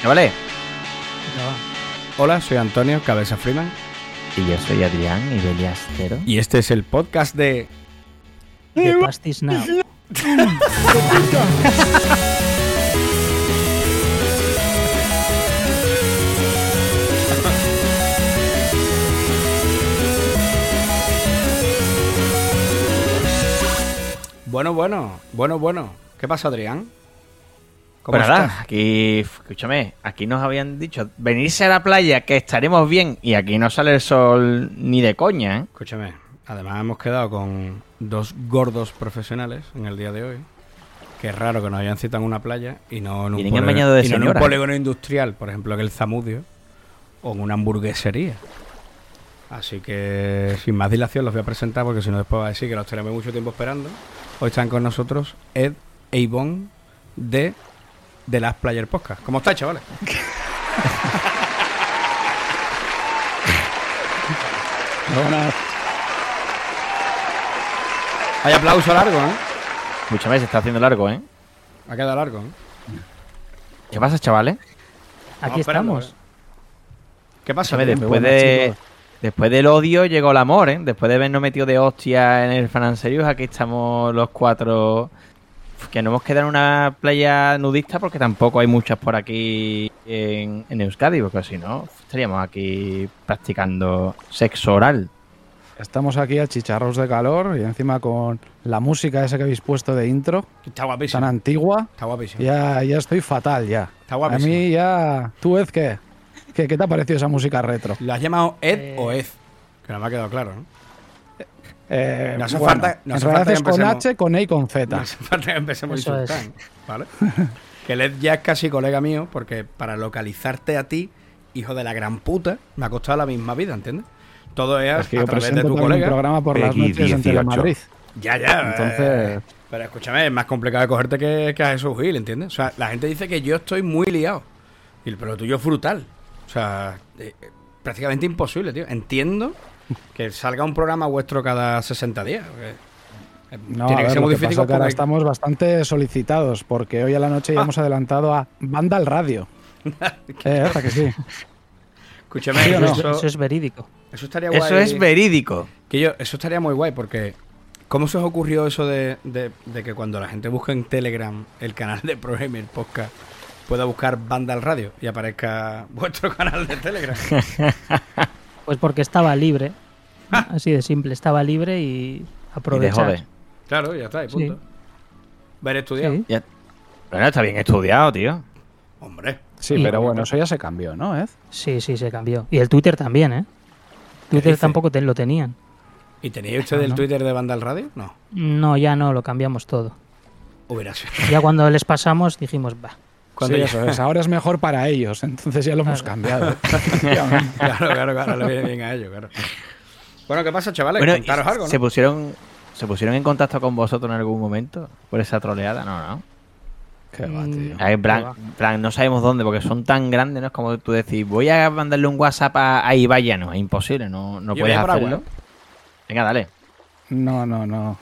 Chavales. Hola, soy Antonio Cabeza Freeman. Y yo soy Adrián Ibeliastero. Y este es el podcast de... The Past is Now. Bueno. ¿Qué pasa, Adrián? Pues nada, aquí, escúchame, aquí nos habían dicho venirse a la playa que estaremos bien y aquí no sale el sol ni de coña, ¿eh? Escúchame, además hemos quedado con dos gordos profesionales en el día de hoy. Que es raro que nos hayan citado en una playa y no en un polígono industrial, por ejemplo, que el Zamudio, o en una hamburguesería. Así que, sin más dilación, los voy a presentar porque si no después va a decir que los tenemos mucho tiempo esperando. Hoy están con nosotros Ed e Ivonne de The Last Player Podcast. ¿Cómo estáis, chavales? Buenas. Hay aplauso largo, ¿eh? Escúchame, se está haciendo largo, ¿eh? Ha quedado largo, ¿eh? ¿Qué pasa, chavales? Aquí estamos. ¿Qué pasa? Después del odio llegó el amor, ¿eh? Después de habernos metido de hostia en el Fan Serious, aquí estamos los cuatro. Que no hemos quedado en una playa nudista porque tampoco hay muchas por aquí en Euskadi, porque si no, estaríamos aquí practicando sexo oral. Estamos aquí a chicharros de calor y encima con la música esa que habéis puesto de intro. Está guapísimo. Tan antigua. Está guapísimo. Ya estoy fatal ya. Está guapísimo. A mí ya... ¿Tú, Ed, qué? ¿Qué te ha parecido esa música retro? ¿Lo has llamado Ed o Ed? Que no me ha quedado claro, ¿no? No hace falta. En realidad es con H, con E y con Z. No hace falta que empecemos Eso a insultar, es. ¿vale? Que el Ed ya es casi colega mío porque para localizarte a ti, hijo de la gran puta, me ha costado la misma vida, ¿entiendes? Todo es que a yo través de presento tu también colega. un programa por las Peggy noches en 18. Telemadrid. Ya. Entonces... Pero escúchame, es más complicado de cogerte que a Jesús Gil, ¿entiendes? O sea, la gente dice que yo estoy muy liado. Pero lo tuyo es brutal. O sea, prácticamente imposible, tío. Entiendo que salga un programa vuestro cada 60 días. No, tiene que ser muy difícil. Pasa que ahora estamos bastante solicitados porque hoy a la noche ya hemos adelantado a Vandal Radio. ¿Verdad que sí? Escúchame, ¿Sí o no? Eso es verídico. Eso estaría guay. Eso es verídico. Eso estaría muy guay porque ¿cómo se os ocurrió eso de que cuando la gente busca en Telegram el canal de ProGamer Podcast pueda buscar Vandal Radio y aparezca vuestro canal de Telegram? Pues porque estaba libre. Así de simple. Estaba libre y aprovechar. Y de jode. Claro, ya está, y punto. Sí. Ver estudiado. Sí. Ya. Bueno, está bien estudiado, tío. Hombre. Sí, pero bueno, eso ya se cambió, ¿no, Ed? Sí, se cambió. Y el Twitter también, ¿eh? Twitter dice? tampoco lo tenían. ¿Y teníais usted el ¿no? Twitter de Vandal Radio? No. No, ya no, lo cambiamos todo. Hubiera sido. Ya cuando les pasamos dijimos, va. Cuando Sí, ya- eso es. Ahora es mejor para ellos, entonces ya lo hemos cambiado. Claro, le viene bien a ellos, claro. Bueno, ¿qué pasa, chavales? Bueno, Contaros algo, ¿no? ¿se pusieron en contacto con vosotros en algún momento por esa troleada? No. Qué va, tío. En plan, no sabemos dónde, porque son tan grandes, ¿no? Es como tú decís, voy a mandarle un WhatsApp a Ibai, no, es imposible, no Yo puedes voy por hacerlo. agua. Venga, dale. No.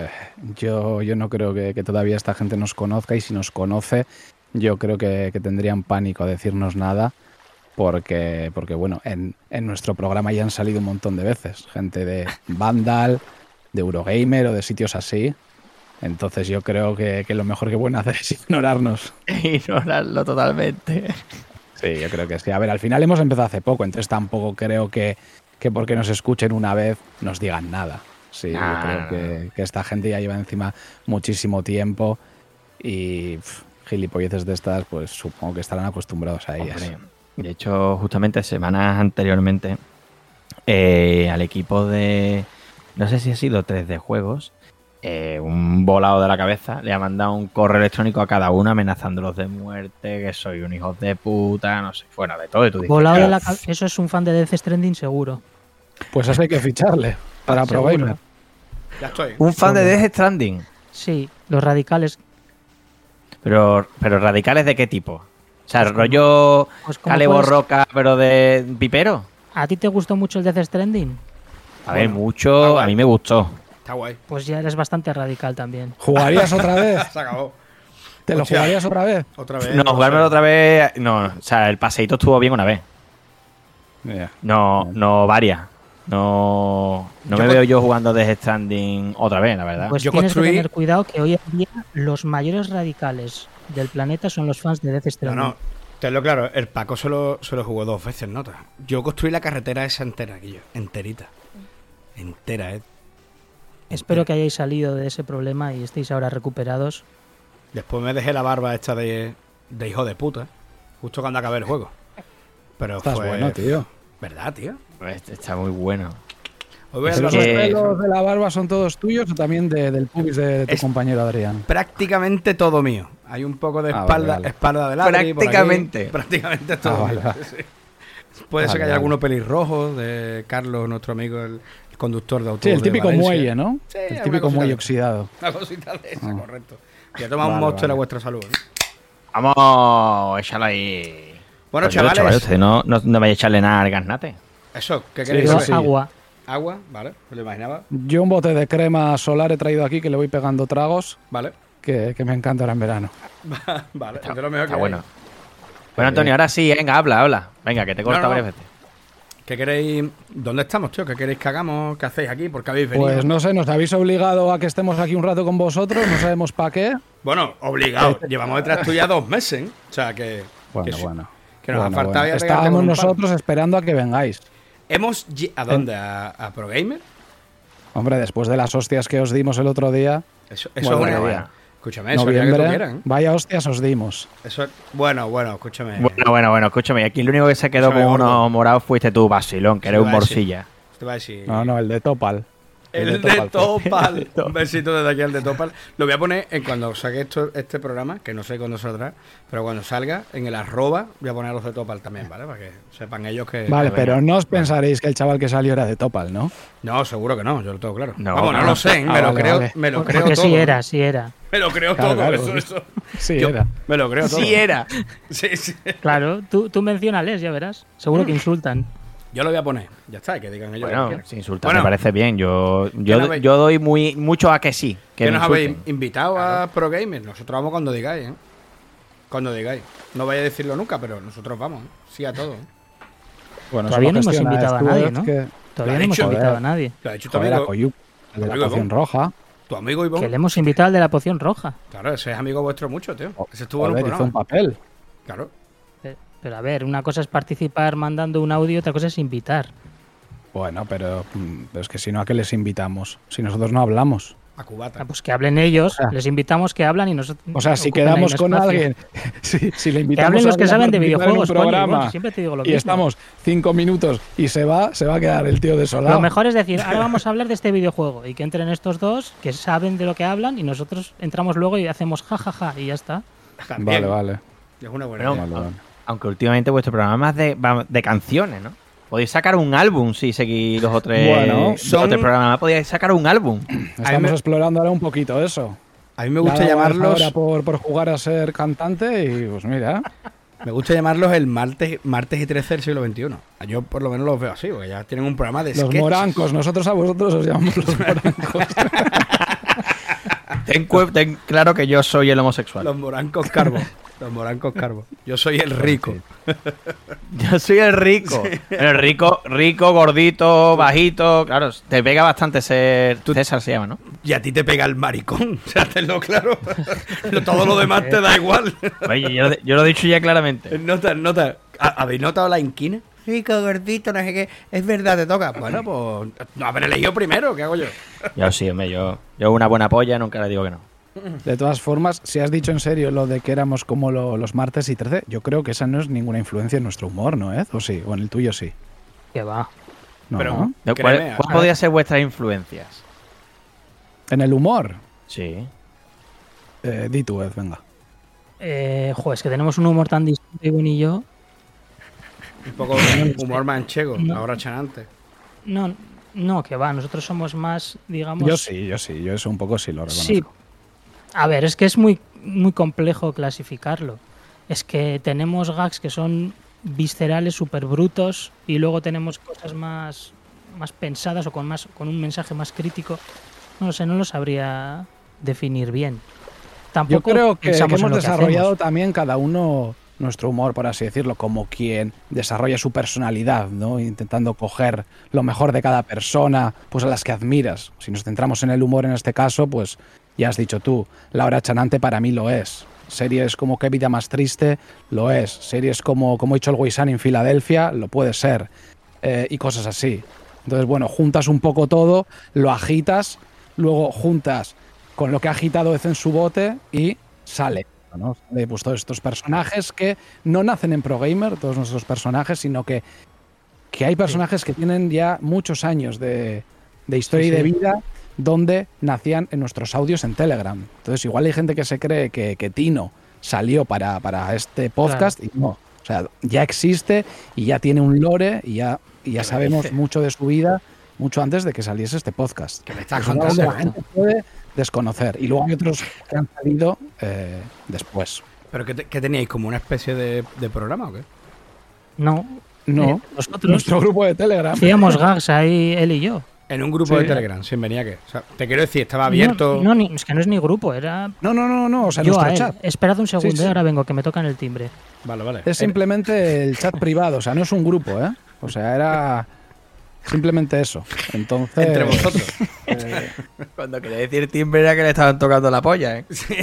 Yo no creo que todavía esta gente nos conozca y si nos conoce, yo creo que tendrían pánico a decirnos nada porque bueno, en nuestro programa ya han salido un montón de veces. Gente de Vandal, de Eurogamer o de sitios así. Entonces yo creo que lo mejor que pueden hacer es ignorarnos. Ignorarlo totalmente. Sí, yo creo que sí. A ver, al final hemos empezado hace poco, entonces tampoco creo que porque nos escuchen una vez nos digan nada. Sí, yo creo que esta gente ya lleva encima muchísimo tiempo y gilipolleces de estas, pues supongo que estarán acostumbrados a ellas. Hombre, de hecho, justamente semanas anteriormente, al equipo de, no sé si ha sido 3D Juegos, un volado de la cabeza le ha mandado un correo electrónico a cada uno amenazándolos de muerte, que soy un hijo de puta, no sé, fuera de todo. Y tú dices, Volado de eso es un fan de Death Stranding seguro. Pues eso hay que ficharle para Seguro. ProGamer. Ya estoy. un fan de Death Stranding. Sí, los radicales. Pero radicales ¿de qué tipo? O sea, rollo Pues ¿cómo Cale puedes- Borroca, pero de pipero. ¿A ti te gustó mucho el Death Stranding? A ver, Bueno, mucho, está a mí me gustó. Está guay. Pues ya eres bastante radical también. ¿Jugarías otra vez? Se acabó. ¿Te lo jugarías otra vez? No, jugármelo otra vez... No, o sea, el paseíto estuvo bien una vez. No varias. No me veo yo jugando Death Stranding otra vez, la verdad. Pues tienes que tener cuidado que hoy en día los mayores radicales del planeta son los fans de Death Stranding. No, tenlo claro, el Paco se lo jugó 2 veces, ¿nota? Yo construí la carretera esa entera, aquí enterita. Entera, Espero que hayáis salido de ese problema y estéis ahora recuperados. Después me dejé la barba esta de hijo de puta, justo cuando acabé el juego. Pero estás bueno, tío. ¿Verdad, tío? Está muy bueno. ¿Los pelos de la barba son todos tuyos o también del pubis de tu compañero Adrián? Prácticamente todo mío. Hay un poco de espalda de Adri. Prácticamente todo mío. Vale. Sí. Puede ser que haya algunos pelirrojos de Carlos, nuestro amigo, el conductor de autobús. Sí, el típico muelle, ¿no? Sí, el típico muelle oxidado. Una cosita de esa, correcto. Ya toma un Monster a vuestra salud. Vamos, échala ahí. Bueno, chavales. Usted no vaya a echarle nada al gaznate. Eso, ¿qué queréis? Sí. Agua. Agua, vale, me lo imaginaba. Yo un bote de crema solar he traído aquí que le voy pegando tragos. Vale. Que me encanta ahora en verano. Vale, es de lo mejor que está bueno. Bueno, Antonio, ahora sí, venga, habla. Venga, que te corta varias veces. ¿Qué queréis? ¿Dónde estamos, tío? ¿Qué queréis que hagamos? ¿Qué hacéis aquí? ¿Por qué habéis venido? Pues no sé, nos habéis obligado a que estemos aquí un rato con vosotros, no sabemos para qué. Bueno, obligado. Llevamos detrás tuya 2 meses, ¿eh? O sea que... Bueno. Que nos ha faltado ya. Estábamos nosotros esperando a que vengáis. ¿A dónde? ¿A ProGamer? Hombre, después de las hostias que os dimos el otro día... Eso es una idea. Escúchame, eso noviembre, es que tú quieras, ¿eh? Vaya hostias os dimos. Eso es... Bueno, escúchame. Bueno, escúchame. Aquí el único que se quedó con uno morado fuiste tú, Basilón, que eres un morcilla. Te va a decir... No, el de Topal. El de Topal. Un besito desde aquí al de Topal. Lo voy a poner cuando saque este programa, que no sé cuándo saldrá, pero cuando salga, en el @ voy a poner los de Topal también, ¿vale? Para que sepan ellos que... Vale, pero no os pensaréis que el chaval que salió era de Topal, ¿no? No, seguro que no, yo lo tengo claro. No, no lo sé, me lo creo porque todo. sí era. Me lo creo todo, eso. Sí, era. Me lo creo todo. Sí era. Sí. Claro, tú menciónales, ya verás. Seguro que insultan. Yo lo voy a poner, ya está, que digan ellos. Bueno, si insultan me parece bien. Yo doy mucho a que sí. Que nos habéis invitado a ProGamer. Nosotros vamos cuando digáis, ¿eh? Cuando digáis. No vaya a decirlo nunca, pero nosotros vamos, ¿eh? Sí a todo, ¿eh? Bueno, todavía no hemos invitado a nadie, ¿no? Todavía no hemos invitado a nadie. Lo ha dicho tu amigo. El de la poción roja. Tu amigo Ivonne. Que le hemos invitado al de la poción roja. Claro, ese es amigo vuestro mucho, tío. Ese estuvo en un programa. Hizo un papel. Claro. Pero a ver, una cosa es participar mandando un audio, otra cosa es invitar. Bueno, pero es que si no, ¿a qué les invitamos? Si nosotros no hablamos. A cubata. Pues que hablen ellos, les invitamos que hablan y nosotros... O sea, si quedamos con alguien, si le invitamos que hablen los que saben de videojuegos, programa, coño, siempre te digo lo y mismo. Estamos 5 minutos y se va a quedar el tío desolado. Lo mejor es decir, ahora vamos a hablar de este videojuego y que entren estos dos que saben de lo que hablan y nosotros entramos luego y hacemos jajaja y ya está. También. Vale. Es una buena idea. Vale. Aunque últimamente vuestro programa es de canciones, ¿no? Podéis sacar un álbum si seguís los otros programas. Podéis sacar un álbum. Estamos explorando ahora un poquito eso. A mí me gusta llamarlos... Ahora por jugar a ser cantante y pues mira... Me gusta llamarlos el martes y 13 del siglo XXI. Yo por lo menos los veo así, porque ya tienen un programa de sketches. Los morancos. Nosotros a vosotros os llamamos los morancos. Ten claro que yo soy el homosexual. Los morancos carbo. Yo soy el rico. Yo soy el rico. Sí. El rico, gordito, bajito. Claro, te pega bastante ser... César se llama, ¿no? Y a ti te pega el maricón. O sea, tenlo claro. Todo lo demás te da igual. Oye, yo lo he dicho ya claramente. Nota. ¿Habéis notado la inquina? Rico, gordito, no sé qué. Es verdad, te toca. Bueno, pues no haber elegido primero. ¿Qué hago yo? Yo sí, hombre. Yo una buena polla nunca le digo que no. De todas formas, si has dicho en serio lo de que éramos como los martes y 13, yo creo que esa no es ninguna influencia en nuestro humor, ¿no, Ed? ¿O sí? ¿O en el tuyo sí? Que va. No, pero, ¿no? ¿Cuál podrían ser vuestras influencias? ¿En el humor? Sí. Di tú, Ed, venga. Es que tenemos un humor tan distinto, Ivonne y yo. Un poco humor manchego, ahora chanante. No, que va, nosotros somos más, digamos... Yo sí, yo eso un poco sí lo reconozco. Sí. A ver, es que es muy, muy complejo clasificarlo. Es que tenemos gags que son viscerales, súper brutos, y luego tenemos cosas más pensadas o con un mensaje más crítico. No lo sé, no lo sabría definir bien. tampoco. Yo creo que hemos desarrollado también cada uno nuestro humor, por así decirlo, como quien desarrolla su personalidad, ¿no? Intentando coger lo mejor de cada persona, pues a las que admiras. Si nos centramos en el humor en este caso, pues ya has dicho tú, Laura Chanante para mí lo es. Series como Qué vida más triste, lo es. Series como he hecho el Guisán en Filadelfia, lo puede ser. Y cosas así. Entonces, bueno, juntas un poco todo, lo agitas, luego juntas con lo que ha agitado en su bote y sale, ¿no? Sale pues todos estos personajes que no nacen en ProGamer, todos nuestros personajes, sino que hay personajes que tienen ya muchos años de historia y de vida, donde nacían en nuestros audios en Telegram. Entonces igual hay gente que se cree que Tino salió para este podcast, y no. O sea, ya existe y ya tiene un lore y ya sabemos mucho de su vida mucho antes de que saliese este podcast. Que me estás contando. La gente puede desconocer. Y luego hay otros que han salido después. ¿Pero qué teníais? ¿Como una especie de programa o qué? No. Nosotros, nuestro grupo de Telegram. Hacíamos gags ahí, él y yo. En un grupo de Telegram, sin venía que. O sea, te quiero decir, estaba abierto. No, es que no es ni grupo, era. No, o sea, yo nuestro chat. Esperad un segundo, ahora vengo, que me tocan el timbre. Vale. Es simplemente el chat privado, o sea, no es un grupo, ¿eh? O sea, era simplemente eso. Entonces. Entre vosotros. Cuando quería decir timbre era que le estaban tocando la polla, ¿eh? Sí.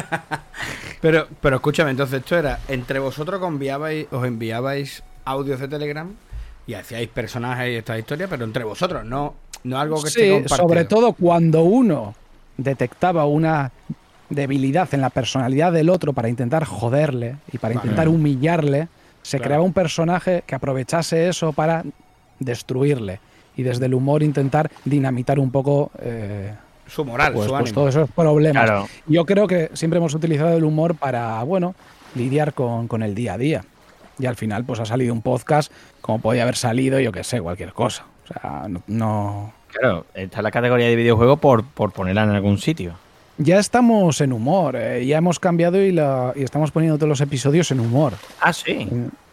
Pero escúchame, entonces esto era. Entre vosotros os enviabais audios de Telegram y hacíais personajes y esta historia, pero entre vosotros, no algo que esté compartido. Sobre todo cuando uno detectaba una debilidad en la personalidad del otro para intentar joderle y para intentar humillarle, se creaba un personaje que aprovechase eso para destruirle y desde el humor intentar dinamitar un poco su moral, su ánimo. Pues todos esos problemas. Claro. Yo creo que siempre hemos utilizado el humor para, lidiar con el día a día. Y al final pues ha salido un podcast como podía haber salido, yo qué sé, cualquier cosa. O sea, no... Claro, está en la categoría de videojuego por ponerla en algún sitio. Ya estamos en humor, ya hemos cambiado y estamos poniendo todos los episodios en humor. Ah, sí.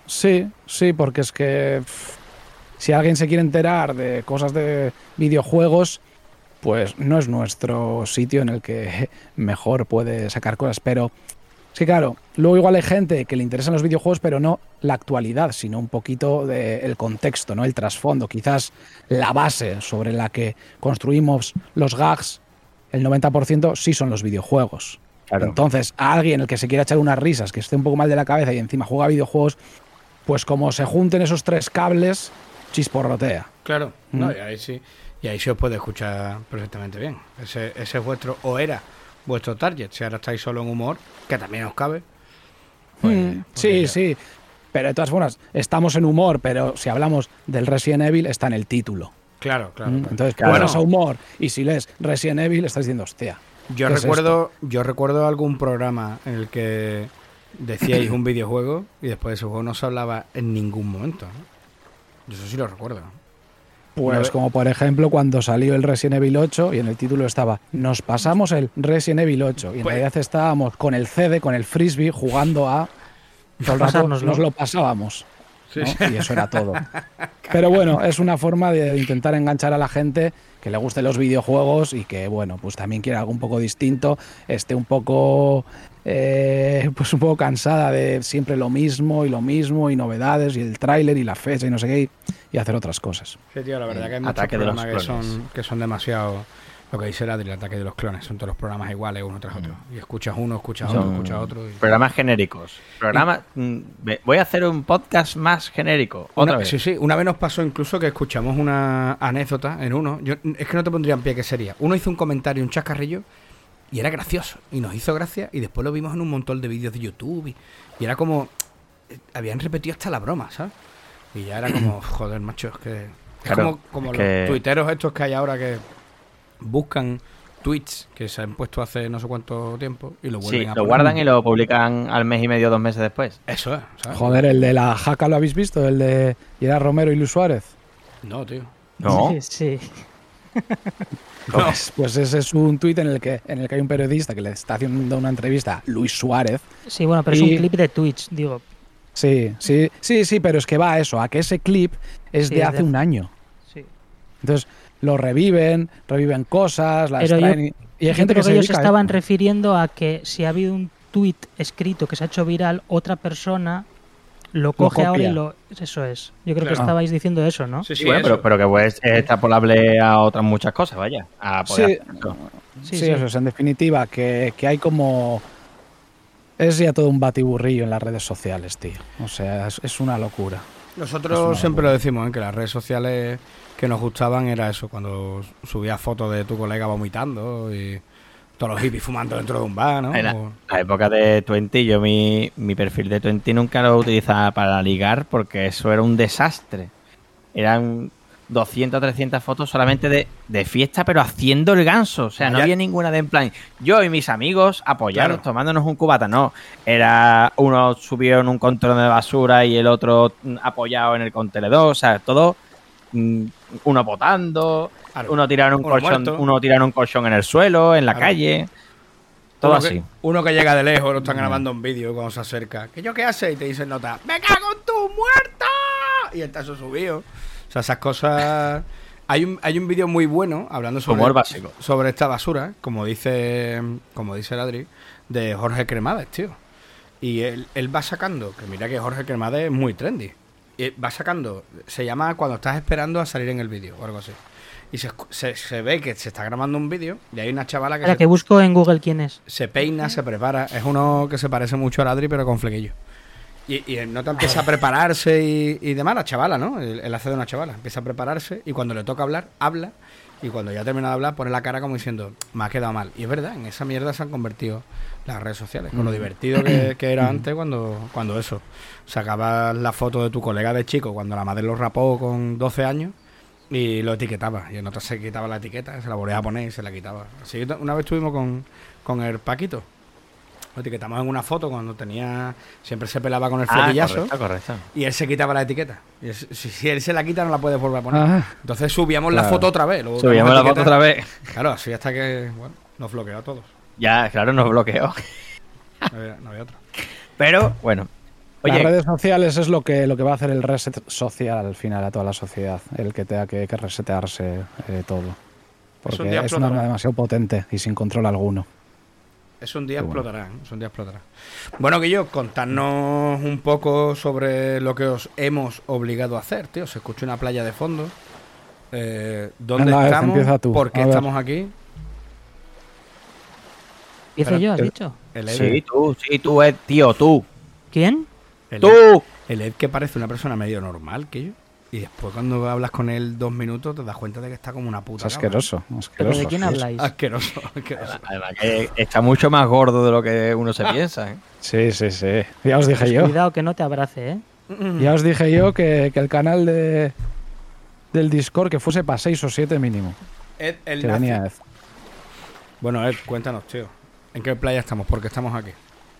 Sí, porque es que si alguien se quiere enterar de cosas de videojuegos, pues no es nuestro sitio en el que mejor puede sacar cosas, pero es que claro, luego igual hay gente que le interesan los videojuegos, pero no la actualidad, sino un poquito del contexto, ¿no? El trasfondo, quizás la base sobre la que construimos los gags, el 90% sí son los videojuegos. Claro. Entonces, a alguien el que se quiera echar unas risas, que esté un poco mal de la cabeza y encima juega videojuegos, pues como se junten esos tres cables, chisporrotea. Claro, no, y ahí sí os puede escuchar perfectamente bien. Ese es vuestro, o era vuestro target. Si ahora estáis solo en humor, que también os cabe. Pues sí. Pero de todas formas, estamos en humor, pero si hablamos del Resident Evil, está en el título. Claro. Entonces, cuando vas a humor y si lees Resident Evil, estás diciendo, hostia. Yo recuerdo algún programa en el que decíais un videojuego y después de ese juego no se hablaba en ningún momento, ¿no? Yo eso sí lo recuerdo. Pues como por ejemplo cuando salió el Resident Evil 8 y en el título estaba nos pasamos el Resident Evil 8 y en realidad estábamos con el CD, con el frisbee jugando a todo el rato nos lo pasábamos, ¿no? Sí. Y eso era todo. Pero bueno, es una forma de intentar enganchar a la gente que le gusten los videojuegos y que bueno, pues también quiera algo un poco distinto, esté un poco pues un poco cansada de siempre lo mismo y novedades y el tráiler y la fecha y no sé qué y hacer otras cosas. Sí, tío, la verdad que hay muchos programas que son demasiado, lo que dice Adri, el ataque de los clones, son todos los programas iguales uno tras otro. Y escuchas uno, escuchas otro. Programas genéricos. Voy a hacer un podcast más genérico. Otra vez. Sí, una vez nos pasó incluso que escuchamos una anécdota en uno. Es que no te pondría en pie qué sería. Uno hizo un comentario, un chascarrillo, y era gracioso. Y nos hizo gracia, y después lo vimos en un montón de vídeos de YouTube. Y era como... habían repetido hasta la broma, ¿sabes? Y ya era como, joder, macho, es que... Claro, como los tuiteros estos que hay ahora que buscan tweets que se han puesto hace no sé cuánto tiempo y lo vuelven a poner. Lo guardan y lo publican al mes y medio, 2 meses después. Eso es, ¿sabes? Joder, el de la jaca, ¿lo habéis visto? El de Gerard Romero y Luis Suárez. No, tío. ¿No? Sí. Pues ese es un tuit en el que hay un periodista que le está haciendo una entrevista a Luis Suárez. Sí, bueno, pero es un clip de Twitch, digo. Sí, pero es que va a eso, a que ese clip es de hace un año. Sí. Entonces lo reviven cosas, las traen Y hay gente que ellos estaban refiriendo a que si ha habido un tuit escrito que se ha hecho viral, otra persona lo coge ahora y lo... Eso es. Yo creo que estabais diciendo eso, ¿no? Sí, bueno, pero que puede ser extrapolable a otras muchas cosas, vaya. A poder sí, eso es. En definitiva, que hay como... Es ya todo un batiburrillo en las redes sociales, tío. O sea, es una locura. Nosotros siempre lo decimos, que las redes sociales que nos gustaban era eso, cuando subías fotos de tu colega vomitando y todos los hippies fumando dentro de un bar, ¿no? En la época de Twenty, yo mi perfil de Twenty nunca lo utilizaba para ligar porque eso era un desastre. Eran 200 o 300 fotos solamente de fiesta, pero haciendo el ganso. O sea, no había ninguna de en plan, yo y mis amigos apoyados, tomándonos un cubata. No, era uno subió en un contenedor de basura y el otro apoyado en el contenedor. O sea, todo uno botando, uno tirando un colchón en el suelo, en la calle. Todo así. Uno que llega de lejos, lo están grabando un vídeo cuando se acerca. ¿Qué yo qué hace? Y te dicen nota, ¡me cago en tu muerto! Y está eso subido. O sea, esas cosas... Hay un vídeo muy bueno hablando sobre esta basura, como dice el Adri, de Jorge Cremades, tío. Y él va sacando, que mira que Jorge Cremades es muy trendy. Y va sacando, se llama Cuando estás esperando a salir en el vídeo o algo así. Y se ve que se está grabando un vídeo y hay una chavala que... que busco en Google quién es. Se peina, se prepara. Es uno que se parece mucho al Adri, pero con flequillo. Y el nota empieza a prepararse y demás, la chavala, ¿no? Él hace de una chavala. Empieza a prepararse y cuando le toca hablar, habla. Y cuando ya termina de hablar, pone la cara como diciendo, me ha quedado mal. Y es verdad, en esa mierda se han convertido las redes sociales. Con lo divertido que era antes cuando eso. Sacabas la foto de tu colega de chico cuando la madre lo rapó con 12 años y lo etiquetaba. Y el otro se quitaba la etiqueta, se la volvía a poner y se la quitaba. Así que una vez estuvimos con el Paquito. Lo etiquetamos en una foto cuando siempre se pelaba con el flequillazo. Correcto. Y él se quitaba la etiqueta. Y si él se la quita, no la puedes volver a poner. Entonces subíamos la foto otra vez. Subíamos la foto otra vez. Claro, así hasta que nos bloqueó a todos. Ya, claro, nos bloqueó. No había otra. Pero, bueno. Oye, las redes sociales es lo que va a hacer el reset social al final a toda la sociedad. El que tenga que resetearse todo. Porque es una arma demasiado potente y sin control alguno. Es un día explotará. Bueno, Guillo, contadnos un poco sobre lo que os hemos obligado a hacer, tío. Se escucha una playa de fondo. ¿Dónde estamos? ¿Por qué estamos aquí? ¿Empiezo yo, has dicho? Sí, tú, tío, tú. ¿Quién? ¡Tú! El Ed que parece una persona medio normal que yo. Y después cuando hablas con él 2 minutos te das cuenta de que está como una puta. Es asqueroso. ¿Pero de quién habláis? Asqueroso. Además que está mucho más gordo de lo que uno se piensa, ¿eh? Sí. Ya os dije yo. Cuidado que no te abrace, ¿eh? Ya os dije yo que el canal del Discord que fuese para 6 o 7 mínimo. Ed, que venía Ed. Bueno, Ed, cuéntanos, tío. ¿En qué playa estamos? ¿Por qué estamos aquí?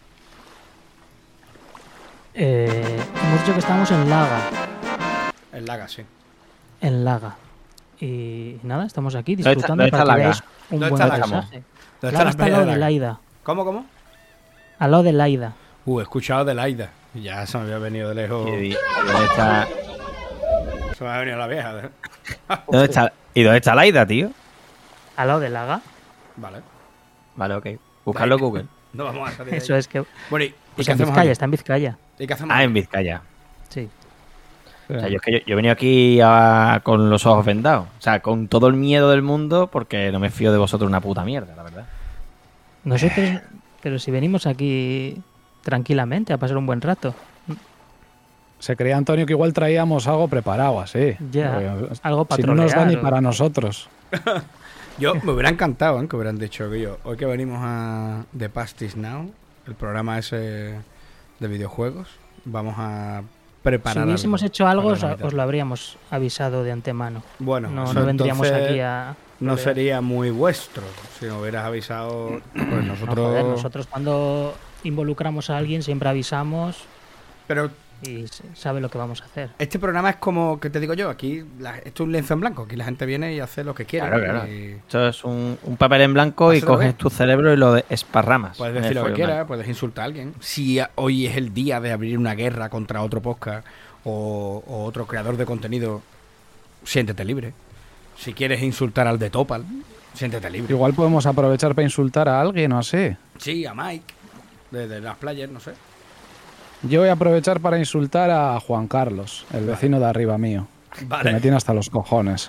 Hemos dicho que estamos en Laga. En Laga, sí. En Laga. Y nada, estamos aquí disfrutando para que veáis un buen paisaje. Laga está al lado de Laida. ¿Cómo? Al lado de Laida. He escuchado de Laida. Ya se me había venido de lejos. ¿Dónde está? Se me ha venido la vieja. ¿Dónde está? ¿Y dónde está Laida, tío? Al lado de Laga. Vale, ok. Buscarlo en Google. No vamos a salir. Eso es que... Bueno, ¿y pues en Vizcaya, está en Vizcaya. ¿Y qué hacemos? En Vizcaya. Sí. O sea, yo he venido aquí con los ojos vendados. O sea, con todo el miedo del mundo porque no me fío de vosotros una puta mierda, la verdad. Nosotros... Pero si venimos aquí tranquilamente a pasar un buen rato. Se creía Antonio que igual traíamos algo preparado así. Ya, algo para si no nos da ni para nosotros. Yo me hubiera encantado que hubieran dicho que hoy que venimos a The Past Is Now, el programa ese de videojuegos, vamos a preparar. Si hubiésemos hecho algo, os lo habríamos avisado de antemano. Bueno, no vendríamos aquí a... No sería muy vuestro si no hubieras avisado. Pues nosotros... No, joder, nosotros cuando involucramos a alguien siempre avisamos. Pero... Y sabe lo que vamos a hacer. Este programa es como, ¿qué te digo yo? Aquí esto es un lienzo en blanco. Aquí la gente viene y hace lo que quiere. Claro. Esto es un papel en blanco y coges tu cerebro y lo esparramas. Puedes decir lo que quieras, puedes insultar a alguien. Si hoy es el día de abrir una guerra contra otro podcast o otro creador de contenido, siéntete libre. Si quieres insultar al de Topal, siéntete libre. Igual podemos aprovechar para insultar a alguien o así. Sí, a Mike, de las playas, no sé. Yo voy a aprovechar para insultar a Juan Carlos, el vecino de arriba mío. Vale. Que me tiene hasta los cojones.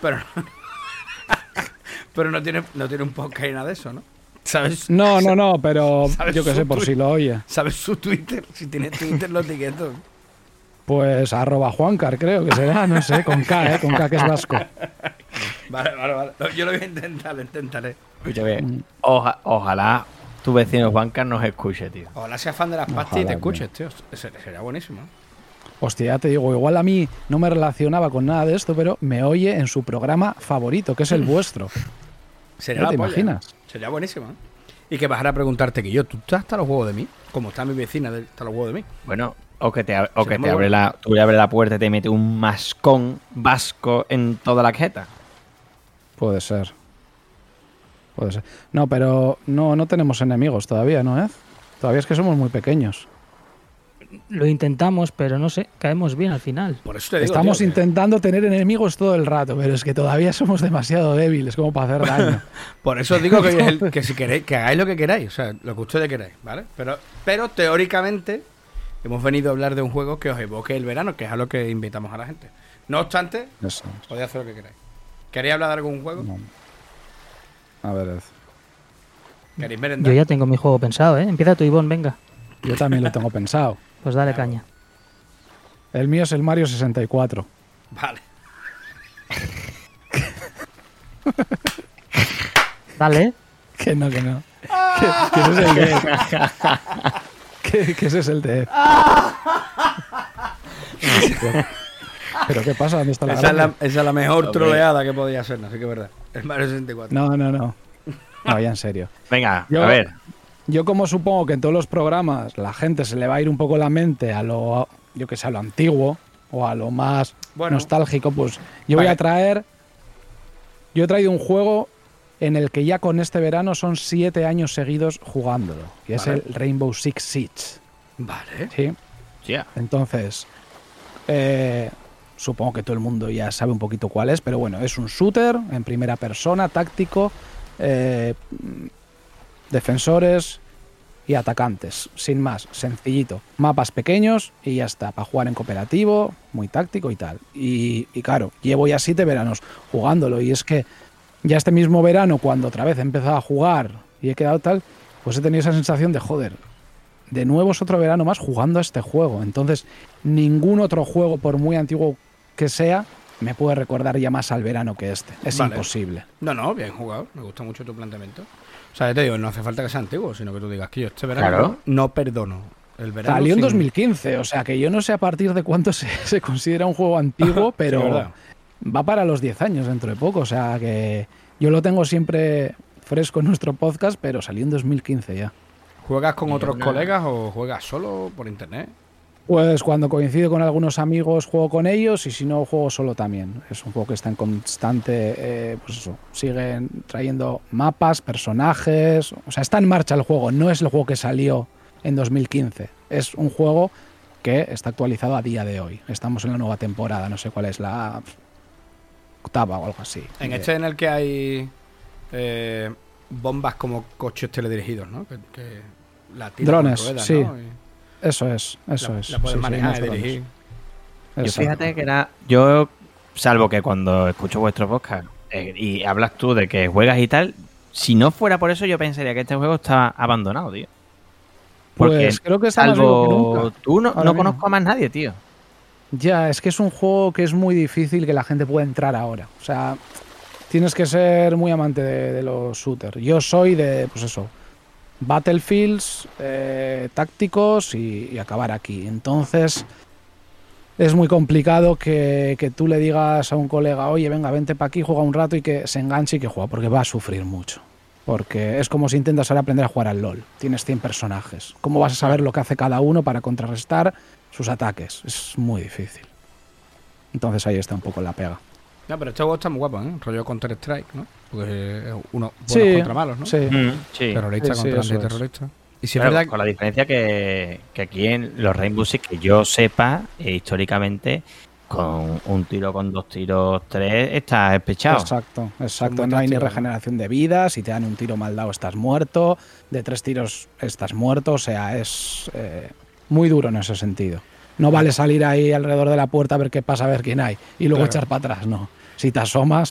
Pero no tiene un podcast ni nada de eso, ¿no? ¿Sabes? No, pero yo qué sé, por si lo oye. ¿Sabes su Twitter? Si tiene Twitter, lo etiqueto. Pues @Juancar, creo que será, no sé, con K, que es vasco. Vale. Yo lo voy a intentar, lo intentaré. Escúchame, ojalá tu vecino Juancar nos escuche, tío. Ojalá sea fan de las pastas y te escuches, tío. Sería buenísimo. Hostia, ya te digo, igual a mí no me relacionaba con nada de esto, pero me oye en su programa favorito, que es el vuestro. ¿Sería ¿Te imaginas? Sería buenísimo, ¿eh? Y que bajara a preguntarte que ¿tú estás hasta los huevos de mí? Como está mi vecina, está los huevos de mí. Bueno, tú abres la puerta y te mete un mascón vasco en toda la jeta. Puede ser. No, pero no tenemos enemigos todavía, ¿no, Ed? Todavía es que somos muy pequeños. Lo intentamos, pero no sé, caemos bien al final. Por eso te digo, estamos intentando tener enemigos todo el rato, pero es que todavía somos demasiado débiles como para hacer daño. Por eso os digo que si queréis, que hagáis lo que queráis, o sea, lo que ustedes queráis, ¿vale? Pero teóricamente hemos venido a hablar de un juego que os evoque el verano, que es a lo que invitamos a la gente. No obstante, podéis hacer lo que queráis. ¿Queréis hablar de algún juego? No. A ver, Ed. ¿Queréis merendar? Yo ya tengo mi juego pensado, ¿eh? Empieza tú, Ivonne, venga. Yo también lo tengo pensado. Pues dale caña. El mío es el Mario 64. Vale. Dale. Que no. Que ese es el de... que ese es el de... ¿Pero qué pasa? ¿Dónde está la esa es la mejor troleada que podía ser, así que es verdad. El Mario 64. No, ya en serio. Venga, a ver. Yo como supongo que en todos los programas la gente se le va a ir un poco la mente a lo, yo que sé, a lo antiguo o a lo más nostálgico, pues yo voy a traer... Yo he traído un juego en el que ya con este verano son 7 años seguidos jugándolo. Y es el Rainbow Six Siege. Vale. ¿Sí? Yeah. Entonces, supongo que todo el mundo ya sabe un poquito cuál es, pero bueno, es un shooter en primera persona, táctico, defensores y atacantes, sin más, sencillito. Mapas pequeños y ya está, para jugar en cooperativo, muy táctico y tal. Y claro, llevo ya 7 veranos jugándolo y es que ya este mismo verano, cuando otra vez he empezado a jugar y he quedado tal, pues he tenido esa sensación de joder, de nuevo es otro verano más jugando a este juego. Entonces, ningún otro juego, por muy antiguo que sea, me puede recordar ya más al verano que este. Es imposible. No, bien jugado. Me gusta mucho tu planteamiento. O sea, te digo, no hace falta que sea antiguo, sino que tú digas que yo este verano no perdono. El verano salió en 2015, o sea que yo no sé a partir de cuánto se considera un juego antiguo, pero sí, va para los 10 años dentro de poco. O sea que yo lo tengo siempre fresco en nuestro podcast, pero salió en 2015 ya. ¿Juegas con otros colegas o juegas solo por internet? Pues cuando coincido con algunos amigos juego con ellos y si no juego solo también. Es un juego que está en constante, pues eso, siguen trayendo mapas, personajes, o sea, está en marcha el juego, no es el juego que salió en 2015, es un juego que está actualizado a día de hoy. Estamos en la nueva temporada, no sé cuál es, la 8ª o algo así. En este en el que hay bombas como coches teledirigidos, ¿no? Que la drones, con ruedas, sí. ¿no? Eso es. La puedes manejar y dirigir. Yo fíjate que yo, salvo que cuando escucho vuestro podcast y hablas tú de que juegas y tal, si no fuera por eso yo pensaría que este juego está abandonado, tío. Porque pues creo que está salvo más vivo que nunca. Tú no conozco a más nadie, tío. Ya, es que es un juego que es muy difícil que la gente pueda entrar ahora. O sea, tienes que ser muy amante de los shooters. Yo soy de, pues eso, Battlefields, tácticos y acabar aquí. Entonces es muy complicado que tú le digas a un colega, oye, venga, vente para aquí, juega un rato y que se enganche y que juega, porque va a sufrir mucho. Porque es como si intentas ahora aprender a jugar al LoL. Tienes 100 personajes. ¿Cómo vas a saber lo que hace cada uno para contrarrestar sus ataques? Es muy difícil. Entonces ahí está un poco la pega. No, pero este juego está muy guapo, ¿eh? Rollo Counter-Strike, ¿no? Porque es uno buenos contra malos, ¿no? Sí. Sí. Terrorista contra antiterrorista. Y si claro, es verdad con la diferencia que aquí en los Rainbow Six, que yo sepa, históricamente, con un tiro, con 2 tiros, 3, estás despechado. Exacto. No hay ni regeneración de vida. Si te dan un tiro mal dado, estás muerto. De 3 tiros, estás muerto. O sea, es muy duro en ese sentido. No vale salir ahí alrededor de la puerta a ver qué pasa, a ver quién hay. Y luego echar para atrás, no. Si te asomas,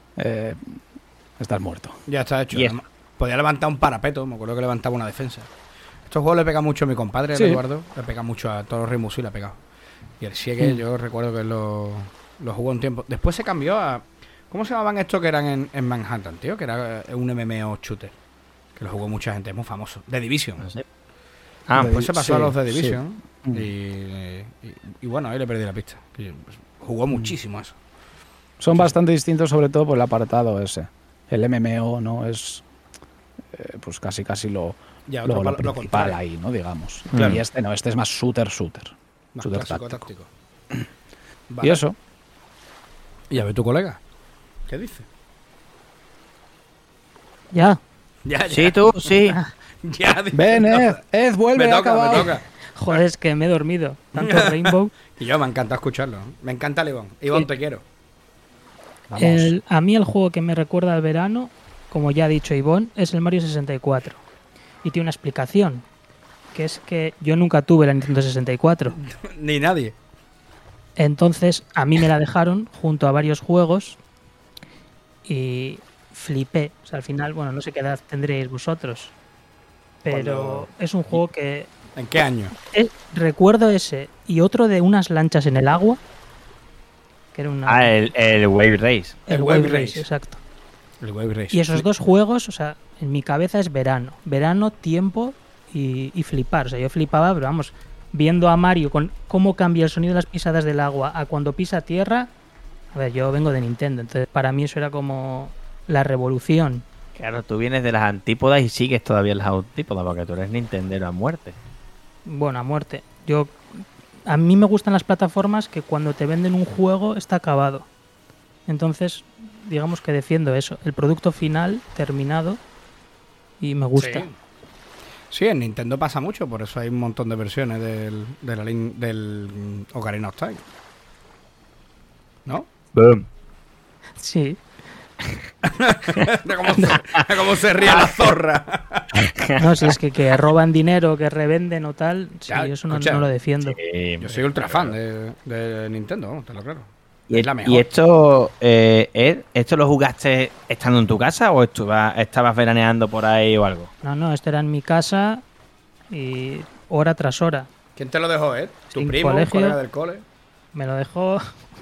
estás muerto. Ya está hecho. Podía levantar un parapeto. Me acuerdo que levantaba una defensa. Estos juegos le pega mucho a mi compadre, Eduardo. Le pega mucho a todos los Rimus y le ha pegado. Y el Siege, yo recuerdo que lo jugó un tiempo. Después se cambió a... ¿Cómo se llamaban estos que eran en Manhattan, tío? Que era un MMO shooter. Que lo jugó mucha gente, es muy famoso. The Division. No sé. Después se pasó a los The Division. Y bueno, ahí le perdí la pista. Jugó muchísimo eso. Son bastante distintos, sobre todo por el apartado ese. El MMO, ¿no? Es pues casi lo principal ahí, ¿no? Digamos. Claro. Y este no, este es más shooter. Más clásico, táctico. Vale. Y eso. Y a ver tu colega. ¿Qué dice? Ya. Sí, tú, sí. Ya. Ven, Ed, vuelve, me toca. Joder, es que me he dormido. Tanto Rainbow. Y yo me encanta escucharlo. Me encanta el Iván. Iván, te quiero. A mí el juego que me recuerda al verano, como ya ha dicho Ivonne, es el Mario 64. Y tiene una explicación. Que es que yo nunca tuve la Nintendo 64. Ni nadie. Entonces a mí me la dejaron junto a varios juegos y flipé. O sea, al final, bueno, no sé qué edad tendréis vosotros, pero es un juego que... ¿En qué año? Recuerdo ese y otro de unas lanchas en el agua. Que era una... el Wave Race. El Wave Race, exacto. El Wave Race. Y esos dos juegos, o sea, en mi cabeza es verano. Verano, tiempo... Y flipar, o sea, yo flipaba, pero vamos, viendo a Mario con cómo cambia el sonido de las pisadas del agua a cuando pisa tierra. A ver, yo vengo de Nintendo, entonces para mí eso era como la revolución. Claro, tú vienes de las antípodas y sigues todavía en las antípodas, porque tú eres nintendero a muerte. Bueno, a muerte. A mí me gustan las plataformas que cuando te venden un juego está acabado. Entonces, digamos que defiendo eso, el producto final terminado, y me gusta. Sí, en Nintendo pasa mucho, por eso hay un montón de versiones del Ocarina of Time. ¿No? Boom. Sí. ¿Cómo se ríe la zorra? No, si es que roban dinero, que revenden o tal, sí, ya, eso no lo defiendo. Yo soy ultra fan de Nintendo, te lo claro. ¿Y esto, esto lo jugaste estando en tu casa o estabas veraneando por ahí o algo? No, esto era en mi casa y hora tras hora. ¿Quién te lo dejó, Ed? ¿Tu primo, un colega del cole? Me lo dejó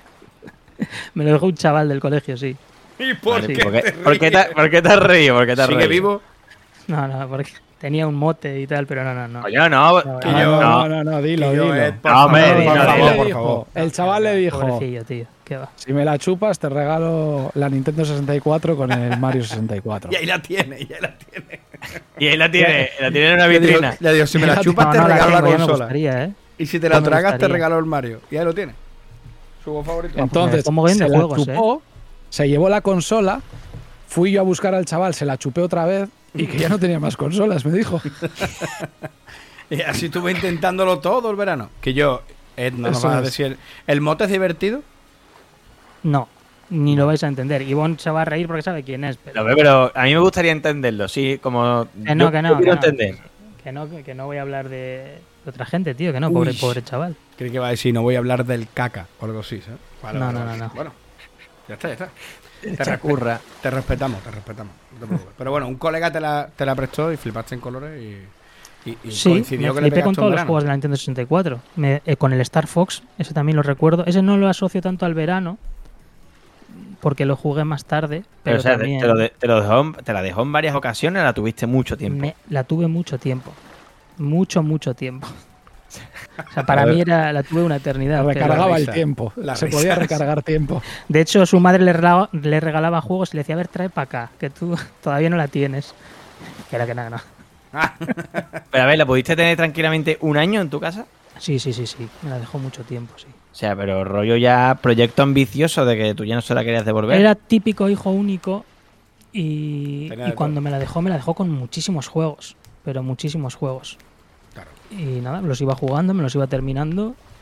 un chaval del colegio, sí. ¿Y por qué ¿Por qué te has reído? ¿Sigue vivo? No, porque tenía un mote y tal, pero no. Oye, no, dilo. Por favor. El chaval le dijo, pobrecillo, tío, ¿qué va? Si me la chupas te regalo la Nintendo 64 con el Mario 64. Y ahí la tiene. Y ahí la tiene en una vitrina. Le digo, si me la chupas te regalo la consola. Gustaría, Y si te la tragas te regalo el Mario. Y ahí lo tiene. Su juego favorito. Entonces, se la chupó, se llevó la consola, fui yo a buscar al chaval, se la chupé otra vez y que ya no tenía más consolas, me dijo. Y así estuve intentándolo todo el verano. Que yo, Ed, no nos vas a decir, ¿el mote es divertido? No, ni lo vais a entender. Ivonne se va a reír porque sabe quién es. Pero a mí me gustaría entenderlo, sí, como... Que no. Entender. Que no voy a hablar de otra gente, tío, que no, pobre chaval. Creí que iba a decir, no voy a hablar del caca o algo así, ¿sabes? Vale, no. Bueno, ya está. Te respetamos. No te preocupes. Pero bueno, un colega te la prestó y flipaste en colores y sí, coincidió me que le flipé con todos los verano. juegos de la Nintendo 64. Con el Star Fox, ese también lo recuerdo. Ese no lo asocio tanto al verano, porque lo jugué más tarde. Pero o sea, también te la dejó en varias ocasiones, la tuviste mucho tiempo. La tuve mucho tiempo. Mucho tiempo. O sea, para mí la tuve una eternidad. Recargaba el tiempo. Se podía recargar tiempo. De hecho, su madre le regalaba juegos y le decía, a ver, trae para acá, que tú todavía no la tienes. Que era que nada, no. Pero a ver, ¿la pudiste tener tranquilamente un año en tu casa? Sí. Me la dejó mucho tiempo, sí. O sea, pero rollo ya proyecto ambicioso de que tú ya no se la querías devolver. Era típico hijo único y cuando me la dejó con muchísimos juegos. Pero muchísimos juegos. Claro. Y nada, los iba jugando, me los iba terminando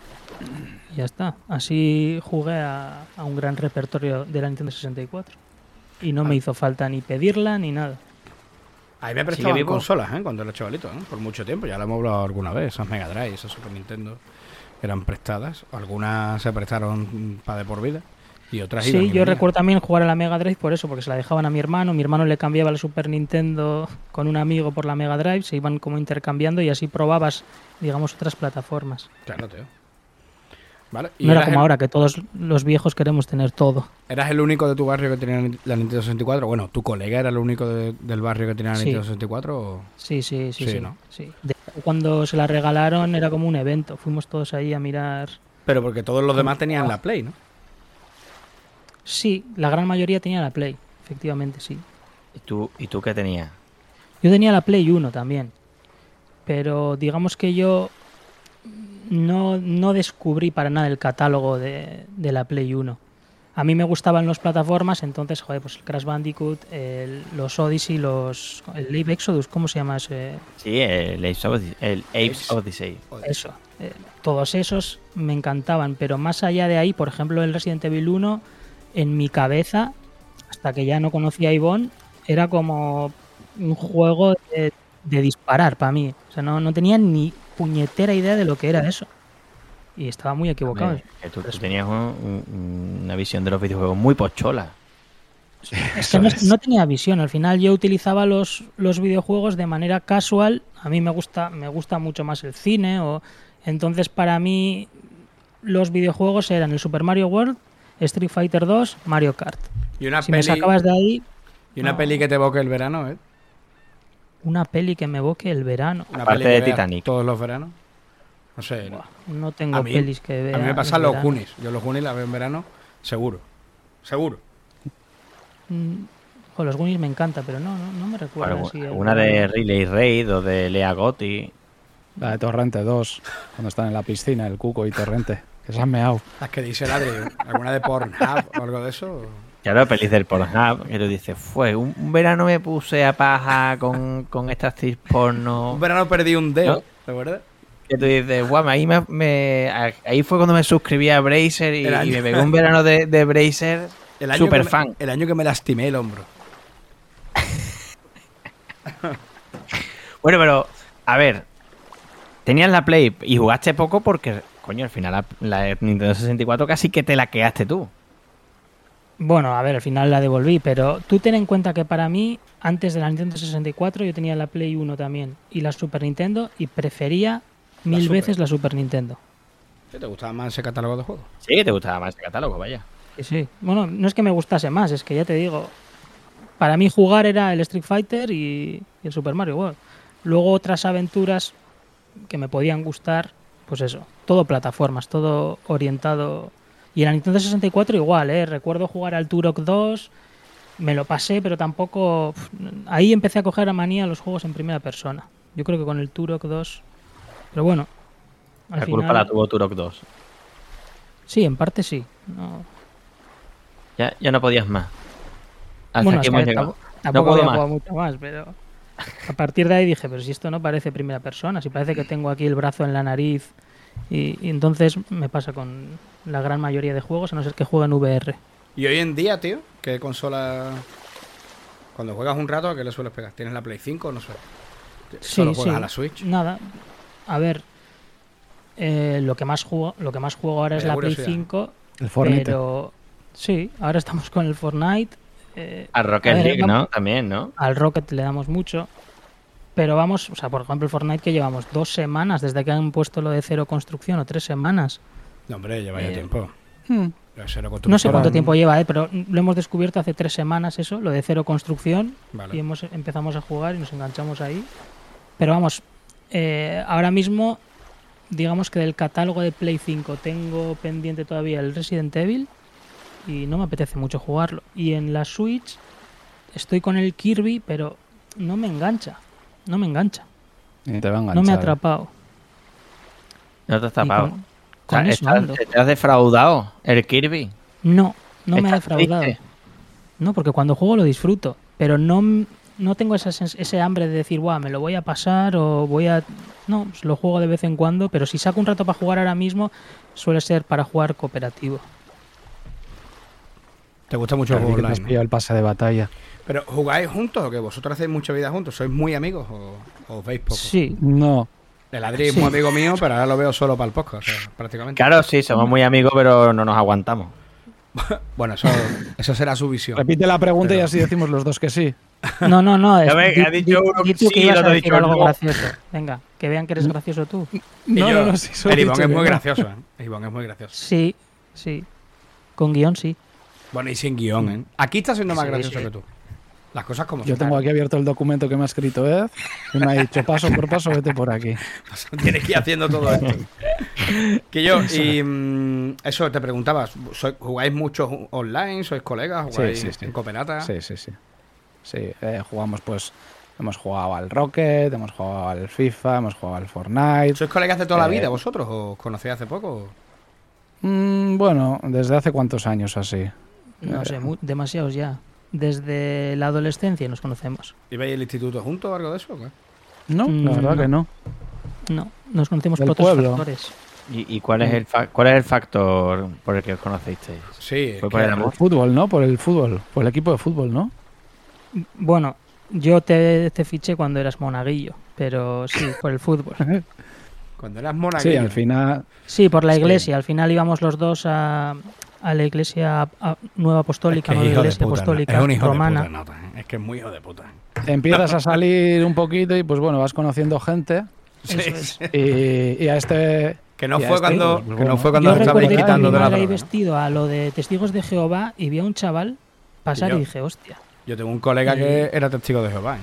Y ya está. Así jugué a un gran repertorio de la Nintendo 64. Y no me hizo falta ni pedirla ni nada. Ahí me prestaban consolas, cuando era chavalito, por mucho tiempo. Ya lo hemos hablado alguna vez. Esas Mega Drive, esas Super Nintendo eran prestadas. Algunas se prestaron para de por vida. Y otras sí, yo recuerdo también jugar a la Mega Drive por eso, porque se la dejaban a mi hermano. Mi hermano le cambiaba la Super Nintendo con un amigo por la Mega Drive. Se iban como intercambiando y así probabas, digamos, otras plataformas. Claro, tío. Vale. ¿Y no era como ahora, que todos los viejos queremos tener todo? ¿Eras el único de tu barrio que tenía la Nintendo 64? Bueno, ¿tu colega era el único del barrio que tenía la Nintendo 64? ¿O? Sí, ¿no? Sí. Cuando se la regalaron era como un evento. Fuimos todos ahí a mirar. Pero porque todos los demás tenían la Play, ¿no? Sí, la gran mayoría tenía la Play, efectivamente, sí. ¿Y tú qué tenías? Yo tenía la Play 1 también. Pero digamos que yo no descubrí para nada el catálogo de la Play 1. A mí me gustaban las plataformas, entonces, joder, pues el Crash Bandicoot, los Odyssey, el Ape Exodus, ¿cómo se llama ese? Sí, el Apes Odyssey. Eso, todos esos me encantaban, pero más allá de ahí, por ejemplo, el Resident Evil 1, en mi cabeza, hasta que ya no conocía a Ivonne, era como un juego de disparar para mí. O sea, no tenía ni puñetera idea de lo que era eso. Y estaba muy equivocado. Tú tenías una visión de los videojuegos muy pochola. Es que no tenía visión. Al final yo utilizaba los videojuegos de manera casual. A mí me gusta mucho más el cine. Entonces para mí los videojuegos eran el Super Mario World, Street Fighter 2, Mario Kart. Y una si me sacabas de ahí... Y una peli que te evoque el verano, ¿eh? Una peli que me evoque el verano. Una parte de Titanic. Todos los veranos. No sé. No tengo pelis que vea. A mí me pasan los Goonies. Yo los Goonies la veo en verano, seguro. Los Goonies me encanta, pero no me recuerdo. Una de Riley Reid o de Lea Gotti. La de Torrente 2, cuando están en la piscina, el Cuco y Torrente, que se han meado. Las que dice el Adri, ¿alguna de Pornhub o algo de eso? Claro, pelis del Pornhub, que tú dices, un verano me puse a paja con esta actriz porno. Un verano perdí un dedo, ¿te acuerdas? Que tú dices, guau, ahí fue cuando me suscribí a Bracer y me pegó un verano de Bracer super fan. El año que me lastimé el hombro. Bueno, pero, a ver, tenías la Play y jugaste poco porque, coño, al final la Nintendo 64 casi que te la quedaste tú. Bueno, a ver, al final la devolví, pero tú ten en cuenta que para mí, antes de la Nintendo 64, yo tenía la Play 1 también y la Super Nintendo y prefería mil veces la Super Nintendo. ¿Te gustaba más ese catálogo de juegos? Sí, que te gustaba más ese catálogo, vaya. Sí. Bueno, no es que me gustase más, es que ya te digo, para mí jugar era el Street Fighter y el Super Mario World. Luego otras aventuras que me podían gustar, pues eso, todo plataformas, todo orientado. Y en la Nintendo 64 igual, recuerdo jugar al Turok 2, me lo pasé, pero tampoco... Ahí empecé a coger a manía los juegos en primera persona. Yo creo que con el Turok 2... Pero bueno, la culpa la tuvo Turok 2. Sí, en parte sí. No. Ya no podías más. Hasta aquí hemos llegado. Tampoco había jugado mucho más, pero... A partir de ahí dije, pero si esto no parece primera persona, si parece que tengo aquí el brazo en la nariz... Y entonces me pasa con la gran mayoría de juegos, a no ser que jueguen VR. Y hoy en día, tío, ¿qué consola? Cuando juegas un rato, ¿a qué le sueles pegar? ¿Tienes la Play 5 o no sé? ¿Solo juegas a la Switch? Nada. A ver, lo que más juego ahora es la Play 5. El Fortnite. Pero sí, ahora estamos con el Fortnite. Al Rocket League, ¿no? También, ¿no? Al Rocket le damos mucho. Pero vamos, o sea, por ejemplo, el Fortnite que llevamos 2 semanas desde que han puesto lo de cero construcción, o 3 semanas. No, hombre, lleva ya tiempo. No sé cuánto tiempo lleva, pero lo hemos descubierto hace 3 semanas eso, lo de cero construcción. Vale. Y empezamos a jugar y nos enganchamos ahí. Pero vamos, ahora mismo, digamos que del catálogo de Play 5 tengo pendiente todavía el Resident Evil y no me apetece mucho jugarlo. Y en la Switch estoy con el Kirby, pero no me engancha. No me engancha. Ni te va a enganchar. No me ha atrapado. No te ha atrapado. ¿Te has defraudado el Kirby? No me ha defraudado. No, porque cuando juego lo disfruto. Pero no no tengo ese hambre de decir, me lo voy a pasar o voy a... No, pues lo juego de vez en cuando, pero si saco un rato para jugar ahora mismo, suele ser para jugar cooperativo. ¿Te gusta mucho el juego online? ¿No? El pase de batalla. ¿Pero jugáis juntos o que vosotros hacéis mucha vida juntos? ¿Sois muy amigos o os veis poco? Sí. No. El Adri es muy amigo mío, pero ahora lo veo solo para el podcast, o sea, prácticamente. Claro, sí, somos muy amigos, pero no nos aguantamos. Bueno, eso será su visión. Repite la pregunta y así decimos los dos que sí. No. Ha dicho uno que sí y el otro ha dicho algo no. gracioso. Venga, que vean que eres gracioso tú. No, sí, el Iván es muy gracioso, ¿eh? Iván es muy gracioso. Sí. Con guión, sí. Bueno, y sin guión, ¿eh? Aquí está siendo más gracioso que tú. Las cosas como Yo tengo aquí abierto el documento que me ha escrito Ed y me ha dicho paso por paso, vete por aquí. Tienes que ir haciendo todo esto. Que yo, y eso te preguntabas, ¿jugáis mucho online? ¿Sois colegas? ¿Jugáis en Cooperata? Sí. Jugamos hemos jugado al Rocket, hemos jugado al FIFA, hemos jugado al Fortnite. ¿Sois colegas de toda la vida vosotros o os conocéis hace poco? Bueno, ¿desde hace cuántos años así? No sé, demasiados ya. Desde la adolescencia nos conocemos. ¿Y veis el instituto juntos o algo de eso? ¿Qué? No, la verdad que no. No, nos conocemos Del por otros pueblo. factores. ¿Y cuál es el factor por el que os conocisteis? Sí, ¿Fue por el amor? El fútbol, ¿no? Por el fútbol, por el equipo de fútbol, ¿no? Bueno, yo te fiché cuando eras monaguillo, pero sí, por el fútbol. Cuando eras monaguillo. Sí, al final... Sí, por la iglesia. Al final íbamos los dos a la iglesia nueva apostólica, nueva iglesia apostólica romana. Es que es muy hijo de puta. Empiezas a salir un poquito y pues bueno, vas conociendo gente. Sí. Y a este... Que no fue cuando Yo estabais quitando de la droga. Yo droga. Vestido a lo de Testigos de Jehová y vi a un chaval pasar y dije, hostia. Yo tengo un colega que era testigo de Jehová, ¿eh?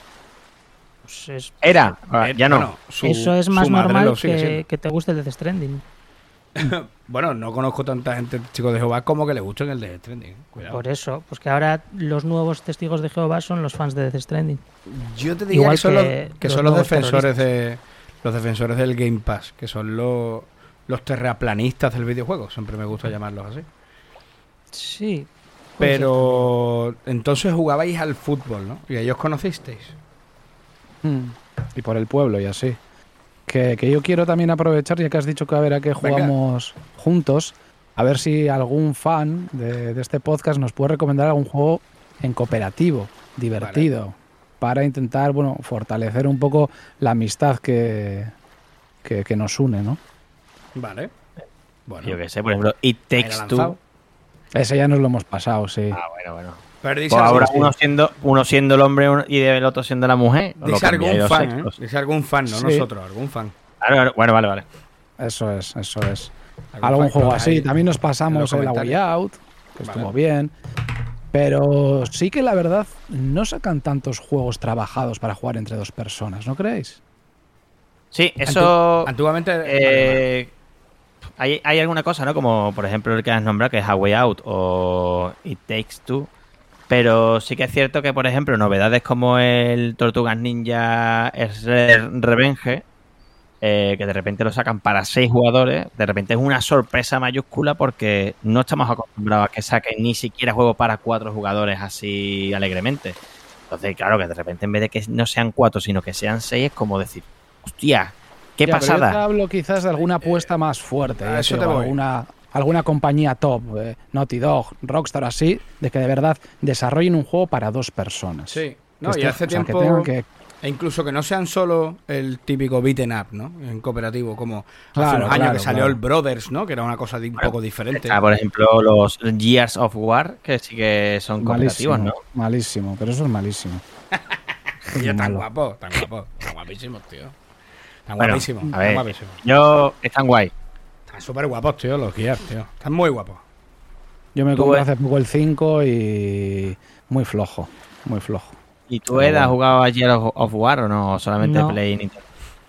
Pues Era, ya no. Bueno, eso es más normal que te guste el Death Stranding. Bueno, no conozco tanta gente testigo de Jehová como que le guste el Death Stranding. Cuidado. Por eso, pues que ahora los nuevos Testigos de Jehová son los fans de Death Stranding. Yo te diría Igual que son los defensores del Game Pass, que son los terraplanistas del videojuego. Siempre me gusta llamarlos así. Sí. Pero entonces jugabais al fútbol, ¿no? Y ellos conocisteis. Y por el pueblo y así. Que yo quiero también aprovechar, ya que has dicho que a ver a qué jugamos juntos, a ver si algún fan de este podcast nos puede recomendar algún juego en cooperativo, divertido, para intentar, bueno, fortalecer un poco la amistad que nos une, ¿no? Vale. Bueno. Yo qué sé, por ejemplo, It Takes Two. Ese ya nos lo hemos pasado, sí. Bueno. Pues ahora uno siendo el hombre y el otro siendo la mujer. Dice algún fan, Dice algún fan, no nosotros, algún fan. Claro, bueno, vale. Eso es. Algún juego así. También nos pasamos el Way Out, que estuvo bien. Pero sí que la verdad no sacan tantos juegos trabajados para jugar entre dos personas, ¿no creéis? Sí, eso... Antiguamente... Hay alguna cosa, ¿no? Como por ejemplo el que has nombrado, que es A Way Out o It Takes Two. Pero sí que es cierto que, por ejemplo, novedades como el Tortugas Ninja Revenge, que de repente lo sacan para 6 jugadores, de repente es una sorpresa mayúscula porque no estamos acostumbrados a que saquen ni siquiera juegos para 4 jugadores así alegremente. Entonces, claro, que de repente en vez de que no sean 4, sino que sean 6, es como decir, hostia, qué pasada. Pero yo te hablo quizás de alguna apuesta más fuerte. Eso te voy. Alguna compañía top, Naughty Dog, Rockstar, así, de que de verdad desarrollen un juego para 2 personas. Sí, no, y hace tiempo... E incluso que no sean solo el típico beaten up, ¿no? En cooperativo, como hace unos años que salió el Brothers, ¿no? Que era una cosa un poco diferente. Por ejemplo, los Gears of War, que sí que son cooperativos, ¿no? Malísimo, pero eso es malísimo. Y tan guapos, tan guapísimos, tío. Tan guapísimos, a ver, están guay. Están súper guapos, tío, los Gears, tío. Están muy guapos. Yo me compré hace poco el 5 y muy flojo. ¿Y tú, Ed, has jugado a Gears of War o no? ¿Solamente Play y Nintendo?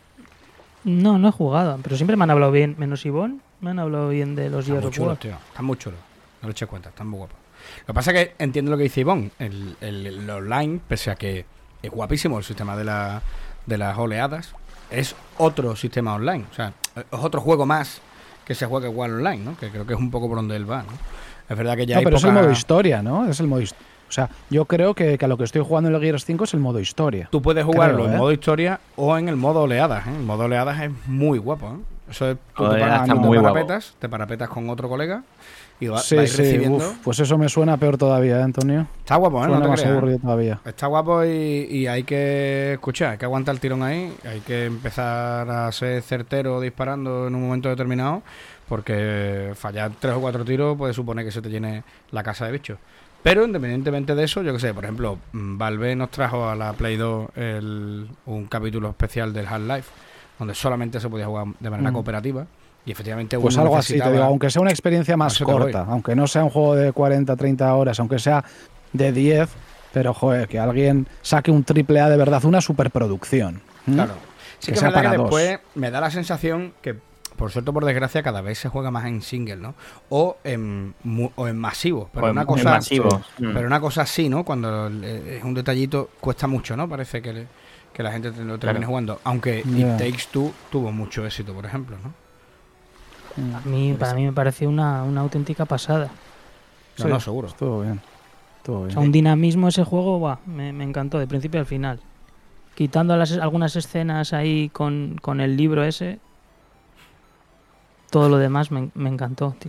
No he jugado, pero siempre me han hablado bien, menos Ivonne, me han hablado bien de los Gears of War. Tío. Están muy chulos, no le eché cuenta, están muy guapos. Lo que pasa es que entiendo lo que dice Ivonne, el online, pese a que es guapísimo el sistema de las oleadas, es otro sistema online, o sea, es otro juego más que se juega igual online, ¿no? Que creo que es un poco por donde él va, ¿no? Es verdad que ya hay pero es el modo historia, ¿no? Es el modo O sea, yo creo que a lo que estoy jugando en el Gears 5 es el modo historia. Tú puedes jugarlo en modo historia o en el modo oleadas, ¿eh? El modo oleadas es muy guapo, ¿eh? Eso es, tú te parapetas con otro colega y vais recibiendo. Uf, pues eso me suena peor todavía, Antonio. Está guapo, ¿eh? Suena No más aburrido todavía. Está guapo y hay que escuchar, hay que aguantar el tirón ahí, hay que empezar a ser certero disparando en un momento determinado, porque fallar 3 o 4 tiros puede suponer que se te llene la casa de bichos. Pero independientemente de eso, yo que sé, por ejemplo, Valve nos trajo a la Play 2 un capítulo especial del Half-Life, donde solamente se podía jugar de manera cooperativa. Y efectivamente pues algo así, te digo, aunque sea una experiencia más corta, aunque no sea un juego de 40, 30 horas, aunque sea de 10, pero joder, que alguien saque un AAA de verdad, una superproducción. Claro. Sí que es verdad que después me da la sensación que, por suerte o por desgracia, cada vez se juega más en single, ¿no? O en masivo. Pero una cosa masivo. Pero una cosa así, ¿no? Cuando es un detallito, cuesta mucho, ¿no? Parece que la gente lo termine jugando. Aunque It Takes Two tuvo mucho éxito, por ejemplo, ¿no? Para mí me pareció una auténtica pasada. No, seguro. Estuvo bien. O sea, un dinamismo ese juego, me encantó de principio al final. Quitando algunas escenas ahí con el libro ese, todo lo demás me encantó, tío.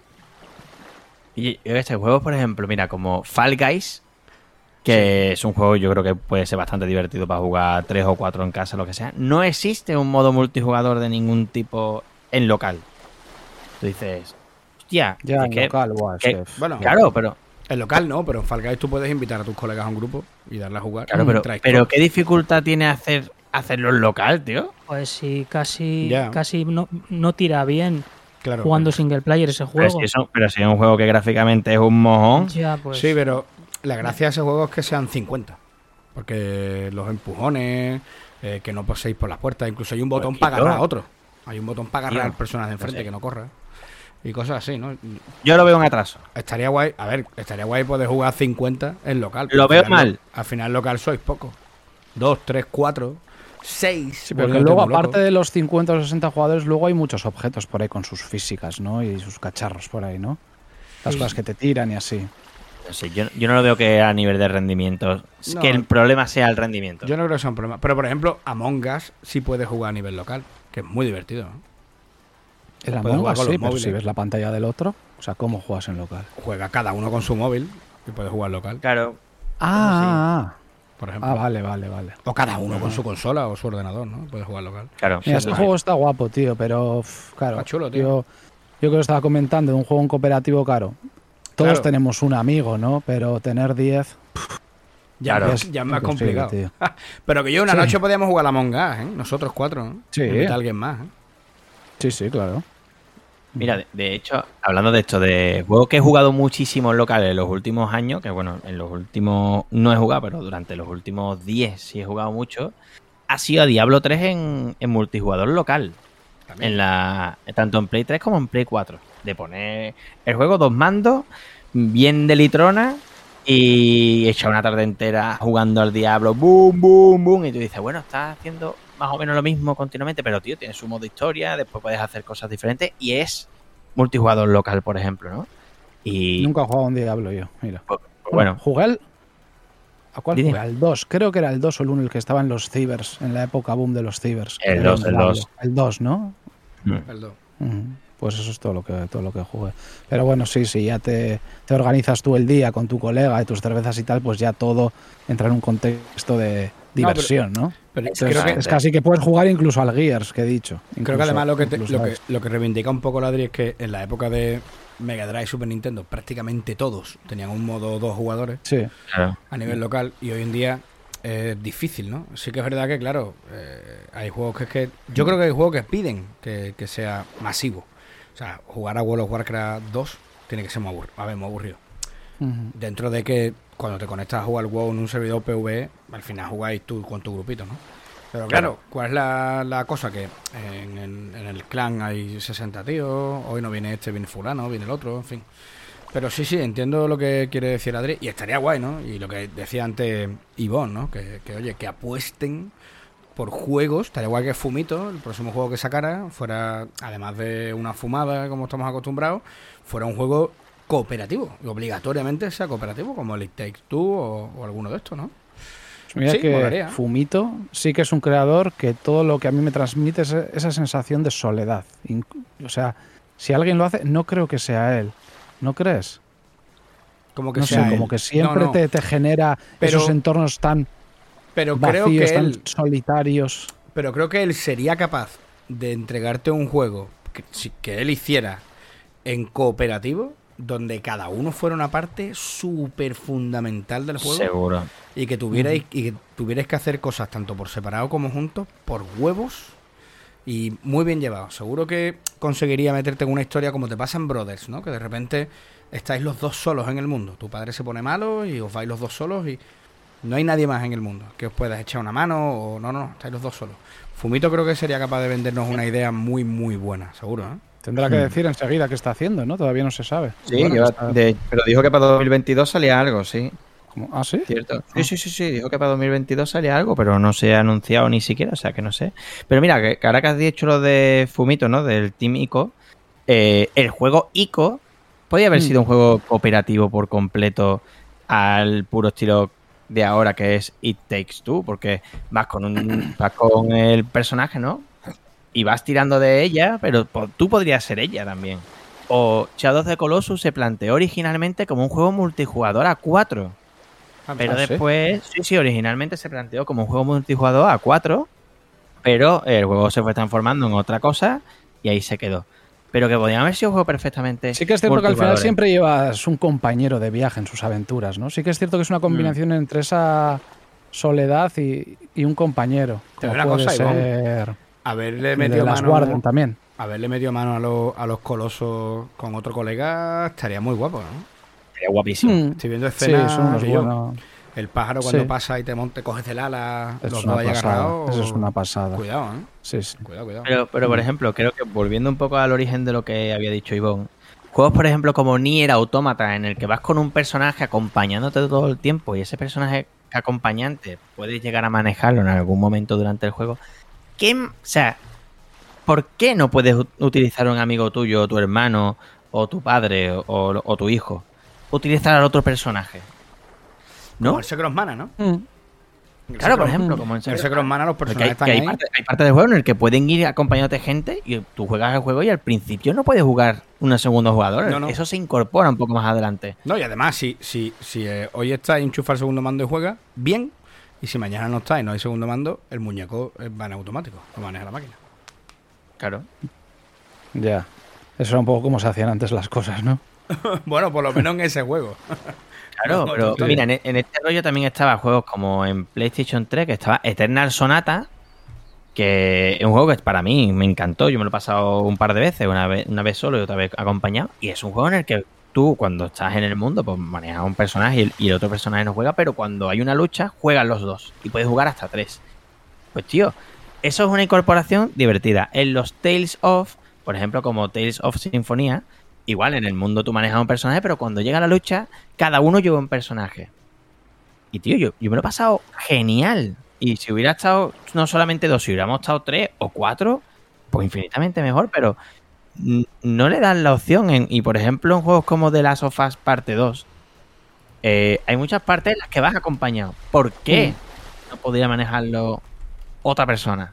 Y este juego, por ejemplo, mira, como Fall Guys, que es un juego yo creo que puede ser bastante divertido para jugar 3 o 4 en casa, lo que sea. No existe un modo multijugador de ningún tipo en local. Tú dices, hostia, ya en local, bueno, claro, pero en local no, pero en Fall Guys tú puedes invitar a tus colegas a un grupo y darle a jugar. Claro, pero ¿qué dificultad tiene hacerlo en local, tío? Pues sí, casi no tira bien jugando single player ese juego. Pero si es un juego que gráficamente es un mojón. Ya, pues. Sí, pero la gracia de ese juego es que sean 50. Porque los empujones, que no paséis por las puertas, incluso hay un botón para agarrar a otro. Hay un botón para agarrar personas de enfrente que no corra. Y cosas así, ¿no? Yo lo veo un atraso. Estaría guay, poder jugar 50 en local. Lo veo mal. Al final local sois pocos. 2, 3, 4, 6. Sí, pero que luego, aparte de los 50 o 60 jugadores, luego hay muchos objetos por ahí con sus físicas, ¿no? Y sus cacharros por ahí, ¿no? Las cosas que te tiran y así. Sí, yo no lo veo que a nivel de rendimiento. Que el problema sea el rendimiento. Yo no creo que sea un problema. Pero, por ejemplo, Among Us sí puede jugar a nivel local, que es muy divertido, ¿no? El Among Us sí, pero si ves la pantalla del otro, o sea, ¿cómo juegas en local? Juega cada uno con su móvil y puede jugar local. Claro. Por ejemplo. Vale. O cada uno con su consola o su ordenador, ¿no? Puede jugar local. Claro. Mira, este juego está guapo, tío, pero claro. Está chulo, tío. Yo que lo estaba comentando, de un juego en cooperativo, claro. Todos tenemos un amigo, ¿no? Pero tener 10... Ya es más complicado. Tío. Pero que una noche podíamos jugar a Among Us, ¿eh? Nosotros 4, ¿no? Sí. Invita a alguien más, ¿eh? Sí, claro. Mira, de hecho, hablando de esto, de juegos que he jugado muchísimo en local en los últimos años, que bueno, en los últimos no he jugado, pero durante los últimos 10 sí he jugado mucho, ha sido Diablo 3 en multijugador local. Tanto en Play 3 como en Play 4. De poner el juego 2 mandos, bien de litrona, y echar una tarde entera jugando al Diablo, boom, boom, boom, y tú dices, bueno, estás haciendo más o menos lo mismo continuamente, pero tío, tiene su modo historia, después puedes hacer cosas diferentes, y es multijugador local, por ejemplo, ¿no? Y nunca he jugado a un Diablo yo, mira. Bueno, jugué ¿a cuál jugué? Al 2, creo que era el 2 o el 1 el que estaba en los cibers, en la época boom de los cibers. El 2. El 2, ¿no? El 2. Pues eso es todo lo que jugué. Pero bueno, sí, ya te organizas tú el día con tu colega y tus cervezas y tal, pues ya todo entra en un contexto de diversión, ¿no? Pero entonces, creo que es casi que puedes jugar incluso al Gears, que he dicho. Creo que además lo que reivindica un poco la Adri es que en la época de Mega Drive y Super Nintendo prácticamente todos tenían un modo 2 jugadores a nivel local, y hoy en día es difícil, ¿no? Sí que es verdad que, claro, hay juegos que yo creo que hay juegos que piden que sea masivo. O sea, jugar a World of Warcraft 2 tiene que ser muy aburrido. Dentro de que cuando te conectas a jugar WoW en un servidor PvE, al final jugáis tú con tu grupito, ¿no? Pero claro, ¿cuál es la cosa? Que en el clan hay 60 tíos, hoy no viene este, viene fulano, viene el otro, en fin. Pero sí, entiendo lo que quiere decir Adri, y estaría guay, ¿no? Y lo que decía antes Ivonne, ¿no? Que oye, que apuesten por juegos. Estaría guay que Fumito, el próximo juego que sacara, fuera, además de una fumada, como estamos acostumbrados, fuera un juego cooperativo, y obligatoriamente sea cooperativo, como el It Takes Two o alguno de estos, ¿no? Mira sí, que molaría. Fumito sí que es un creador que todo lo que a mí me transmite es esa sensación de soledad. O sea, si alguien lo hace, no creo que sea él. ¿No crees? Como que no sea sé, él. Como que siempre no. Te genera esos entornos tan vacíos, creo que tan solitarios. Pero creo que él sería capaz de entregarte un juego que él hiciera en cooperativo, donde cada uno fuera una parte súper fundamental del juego. Seguro. Y que tuvierais que hacer cosas tanto por separado como juntos, por huevos, y muy bien llevado. Seguro que conseguiría meterte en una historia como te pasa en Brothers, ¿no? Que de repente estáis los dos solos en el mundo. Tu padre se pone malo y os vais los dos solos y no hay nadie más en el mundo que os puedas echar una mano o no, estáis los dos solos. Fumito creo que sería capaz de vendernos una idea muy, muy buena, seguro, ¿eh? Tendrá que decir enseguida qué está haciendo, ¿no? Todavía no se sabe. Sí, bueno, pero dijo que para 2022 salía algo, sí. ¿Cómo? ¿Ah, sí? Cierto. Sí, dijo que para 2022 salía algo, pero no se ha anunciado ni siquiera, o sea que no sé. Pero mira, que ahora que has dicho lo de Fumito, ¿no? Del Team Ico, el juego Ico podía haber sido un juego cooperativo por completo al puro estilo de ahora que es It Takes Two, porque vas con el personaje, ¿no? Y vas tirando de ella, pero tú podrías ser ella también. O Shadow of the Colossus se planteó originalmente como un juego multijugador a 4. Pero después, sí, originalmente se planteó como un juego multijugador a 4, pero el juego se fue transformando en otra cosa y ahí se quedó. Pero que podían haber sido un juego perfectamente. Sí que es cierto que al final siempre llevas un compañero de viaje en sus aventuras, ¿no? Sí que es cierto que es una combinación entre esa soledad y un compañero. Pero una cosa, ser... haberle metido mano también. Haberle metido mano a los colosos con otro colega estaría muy guapo, ¿no? Sería guapísimo. Estoy viendo escenas. Sí, son unos buenos. El pájaro cuando pasa y te coges del ala, los dos ahí agarrados. Eso es una pasada. Cuidado, ¿eh? Sí. Cuidado. Pero por ejemplo, creo que volviendo un poco al origen de lo que había dicho Ivonne, juegos, por ejemplo, como Nier Automata, en el que vas con un personaje acompañándote todo el tiempo y ese personaje acompañante puedes llegar a manejarlo en algún momento durante el juego. ¿Por qué no puedes utilizar a un amigo tuyo, o tu hermano, o tu padre, o tu hijo? Utilizar al otro personaje, ¿no? Como el Secret of Mana, ¿no? Claro, por ejemplo, como en Secret of Mana los personajes están ahí. Hay parte del juego en el que pueden ir acompañándote gente y tú juegas el juego y al principio no puedes jugar un segundo jugador. No. Eso se incorpora un poco más adelante. No, y además, si hoy estás y enchufa el segundo mando y juegas, bien. Y si mañana no está y no hay segundo mando, el muñeco va en automático, lo maneja la máquina. Claro. Ya. Eso era un poco como se hacían antes las cosas, ¿no? Bueno, por lo menos en ese juego. Claro, pero mira, en este rollo también estaba juegos como en PlayStation 3, que estaba Eternal Sonata, que es un juego que para mí me encantó. Yo me lo he pasado un par de veces, una vez solo y otra vez acompañado. Y es un juego en el que tú, cuando estás en el mundo, pues manejas un personaje y el otro personaje no juega, pero cuando hay una lucha, juegan los dos. Y puedes jugar hasta 3. Pues tío, eso es una incorporación divertida. En los Tales of, por ejemplo, como Tales of Symphonia, igual en el mundo tú manejas un personaje, pero cuando llega la lucha, cada uno lleva un personaje. Y tío, yo me lo he pasado genial. Y si hubiera estado no solamente 2, si hubiéramos estado 3 o 4, pues infinitamente mejor, pero no le dan la opción. Y por ejemplo, en juegos como The Last of Us Parte 2, hay muchas partes en las que vas acompañado. ¿Por qué no podría manejarlo otra persona?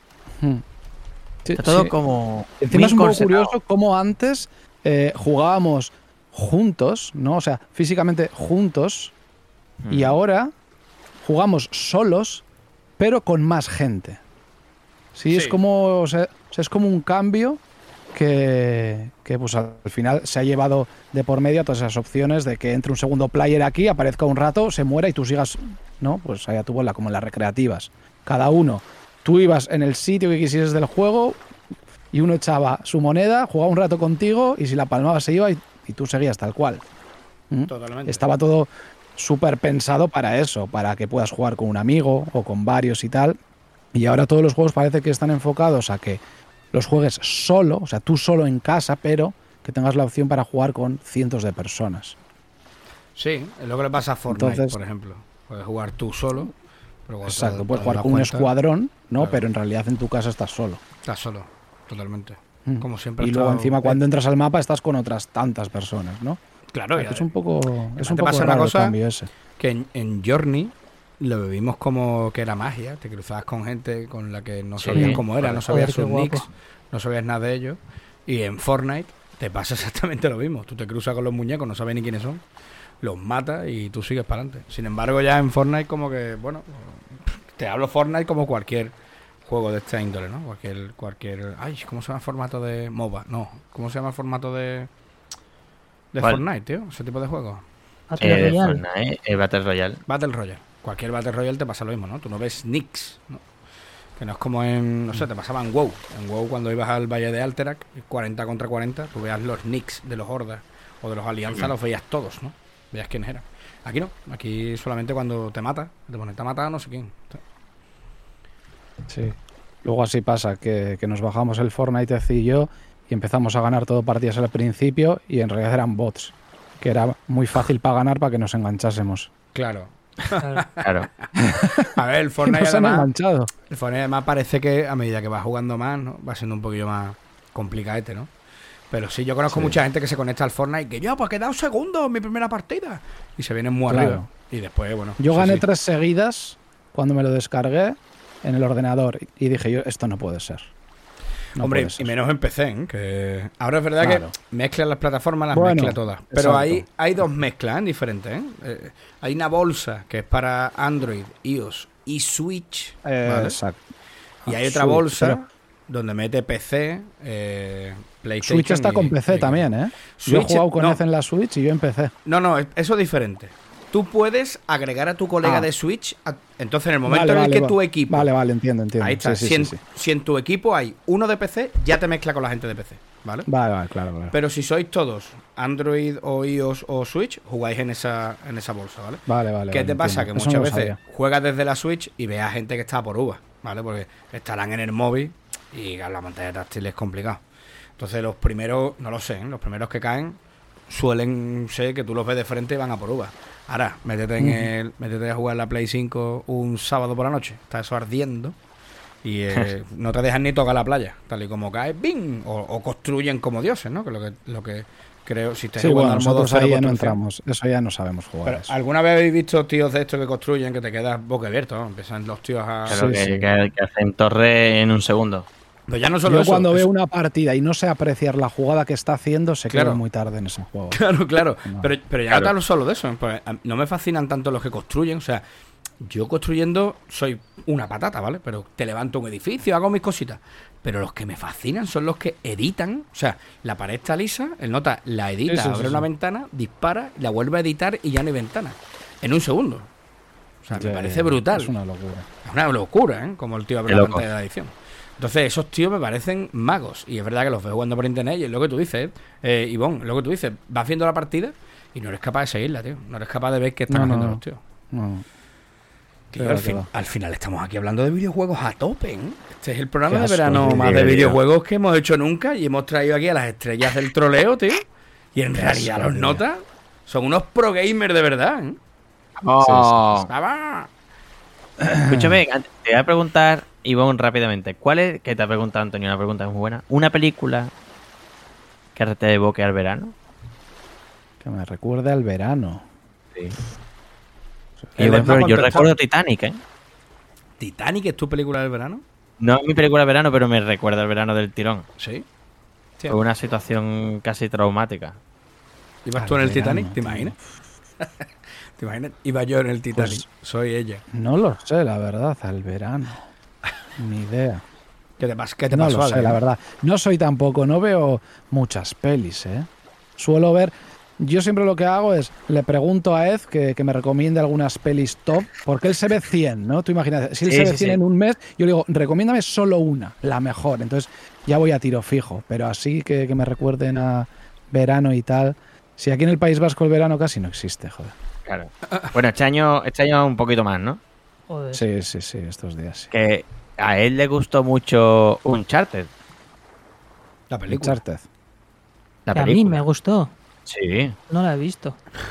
Está todo como... Encima es un poco curioso cómo antes jugábamos juntos, ¿no? O sea, físicamente juntos, y ahora jugamos solos, pero con más gente. Sí. Es como, o sea, es como un cambio que pues al final se ha llevado de por medio a todas esas opciones de que entre un segundo player aquí, aparezca un rato, se muera y tú sigas, ¿no? Pues allá tu bola, como en las recreativas. Cada uno, tú ibas en el sitio que quisieras del juego y uno echaba su moneda, jugaba un rato contigo y si la palmaba se iba y tú seguías tal cual. Totalmente. Estaba todo súper pensado para eso, para que puedas jugar con un amigo o con varios y tal. Y ahora todos los juegos parece que están enfocados a que los juegues solo, o sea, tú solo en casa, pero que tengas la opción para jugar con cientos de personas. Sí, es lo que le pasa a Fortnite. Entonces, por ejemplo. Puedes jugar tú solo. Pero exacto, puedes jugar con un escuadrón, ¿no? Claro. Pero en realidad en tu casa estás solo. Estás solo, totalmente. Como siempre. Y luego encima cuando entras al mapa estás con otras tantas personas, ¿no? Claro, es un poco pasa una cosa el cambio ese. Que en Journey lo vivimos como que era magia. Te cruzabas con gente con la que no sabías cómo era, no sabías sus nicks, no sabías nada de ellos. Y en Fortnite te pasa exactamente lo mismo. Tú te cruzas con los muñecos, no sabes ni quiénes son, los matas y tú sigues para adelante. Sin embargo, ya en Fortnite como que, bueno, te hablo Fortnite como cualquier juego de esta índole, ¿no? Cualquier... Ay, ¿cómo se llama el formato de MOBA? No, ¿cómo se llama el formato de Fortnite, tío? Ese tipo de juego. Fortnite, Battle Royale. Battle Royale. Cualquier Battle Royale te pasa lo mismo, ¿no? Tú no ves nicks, ¿no? Que no es como en... No sé, te pasaba en WoW. En WoW cuando ibas al Valle de Alterac, 40 contra 40, tú veías los nicks de los hordas o de los alianzas, los veías todos, ¿no? Veías quiénes eran. Aquí no. Aquí solamente cuando te mata, te pones a matar a no sé quién. Sí. Luego así pasa, que nos bajamos el Fortnite y yo y empezamos a ganar todo partidas al principio y en realidad eran bots, que era muy fácil para ganar para que nos enganchásemos. Claro. Claro. A ver, el Fortnite nos han enganchado. El Fortnite además parece que a medida que vas jugando más, ¿no? Va siendo un poquillo más complicadete, ¿no? Pero sí, yo conozco mucha gente que se conecta al Fortnite que yo, pues he quedado segundo en mi primera partida. Y se vienen muy arriba. Y después, bueno. Yo gané 3 seguidas cuando me lo descargué en el ordenador y dije yo, esto no puede ser. No Hombre, y menos en PC, ¿eh? Que ahora es verdad que mezclan las plataformas, mezcla todas. Pero hay 2 mezclas diferentes, ¿eh? Hay una bolsa que es para Android, iOS y Switch. ¿Vale? Exacto. Y hay otra bolsa donde mete PC, PlayStation. Switch está con PC también, ¿eh? Yo he jugado con en la Switch y yo en PC. No, eso es diferente. Tú puedes agregar a tu colega de Switch. Entonces, en el momento en el que tu equipo. Vale, entiendo. Ahí está. Sí, si en tu equipo hay uno de PC, ya te mezcla con la gente de PC. ¿Vale? Vale, claro. Pero si sois todos Android o iOS o Switch, jugáis en esa bolsa, ¿vale? Vale. ¿Qué te pasa? Que muchas veces juegas desde la Switch y ves a gente que está por uvas, ¿vale? Porque estarán en el móvil y la pantalla táctil es complicado. Entonces, los primeros, no lo sé, los primeros que caen suelen ser que tú los ves de frente y van a por uvas. Ahora, métete a jugar la Play 5 un sábado por la noche. Está eso ardiendo. Y no te dejan ni tocar la playa. Tal y como cae, ¡bing! O construyen como dioses, ¿no? Que lo que creo, si te jugando al modo cero, ahí ya no entramos. Eso ya no sabemos jugar. Pero, ¿alguna vez habéis visto tíos de estos que construyen que te quedas boca abierto, ¿no? Empiezan los tíos a... Claro, que hacen torre en un segundo. Pero ya no solo yo cuando veo una partida y no sé apreciar la jugada que está haciendo, se queda muy tarde en ese juego. Claro. No. Pero ya no hablo solo de eso. Pues no me fascinan tanto los que construyen. O sea, yo construyendo soy una patata, ¿vale? Pero te levanto un edificio, hago mis cositas. Pero los que me fascinan son los que editan. O sea, la pared está lisa, el nota la edita, abre una ventana, dispara, la vuelve a editar y ya no hay ventana. En un segundo. O sea, me parece brutal. Es una locura. Es una locura, ¿eh? Como el tío abre la pantalla de la edición. Entonces, esos tíos me parecen magos. Y es verdad que los veo jugando por internet y es lo que tú dices, Ivonne, lo que tú dices. Vas viendo la partida y no eres capaz de seguirla, tío. No eres capaz de ver qué están haciendo los tíos. No. Tío, al final estamos aquí hablando de videojuegos a tope, ¿eh? Este es el programa de verano más de videojuegos que hemos hecho nunca y hemos traído aquí a las estrellas del troleo, tío. Y en realidad los notas son unos pro gamers de verdad, ¿eh? Escúchame, te voy a preguntar, Ivonne, rápidamente. ¿Cuál es, que te ha preguntado Antonio, una pregunta muy buena, una película que te evoque al verano? Que me recuerde al verano. Sí. Yo recuerdo Titanic, ¿eh? ¿Titanic es tu película del verano? No es mi película del verano, pero me recuerda al verano del tirón. ¿Sí? Fue una situación casi traumática. ¿Ibas tú en el Titanic? ¿Te imaginas? ¿Te imaginas? Iba yo en el Titanic. Pues, soy ella. No lo sé, la verdad, al verano. Ni idea. ¿Qué te pasó? No lo sé, la verdad. No soy tampoco, no veo muchas pelis, ¿eh? Suelo ver... Yo siempre lo que hago es, le pregunto a Ed que me recomiende algunas pelis top, porque él se ve 100, ¿no? Tú imagínate, si él se ve 100 en un mes, yo le digo, recomiéndame solo una, la mejor. Entonces ya voy a tiro fijo, pero así que me recuerden a verano y tal. Si aquí en el País Vasco el verano casi no existe, joder. Claro. Bueno, este año un poquito más, ¿no? Joder. Sí, estos días. Sí. Que a él le gustó mucho Uncharted. La película. Uncharted. La película. A mí me gustó. Sí. No la he visto.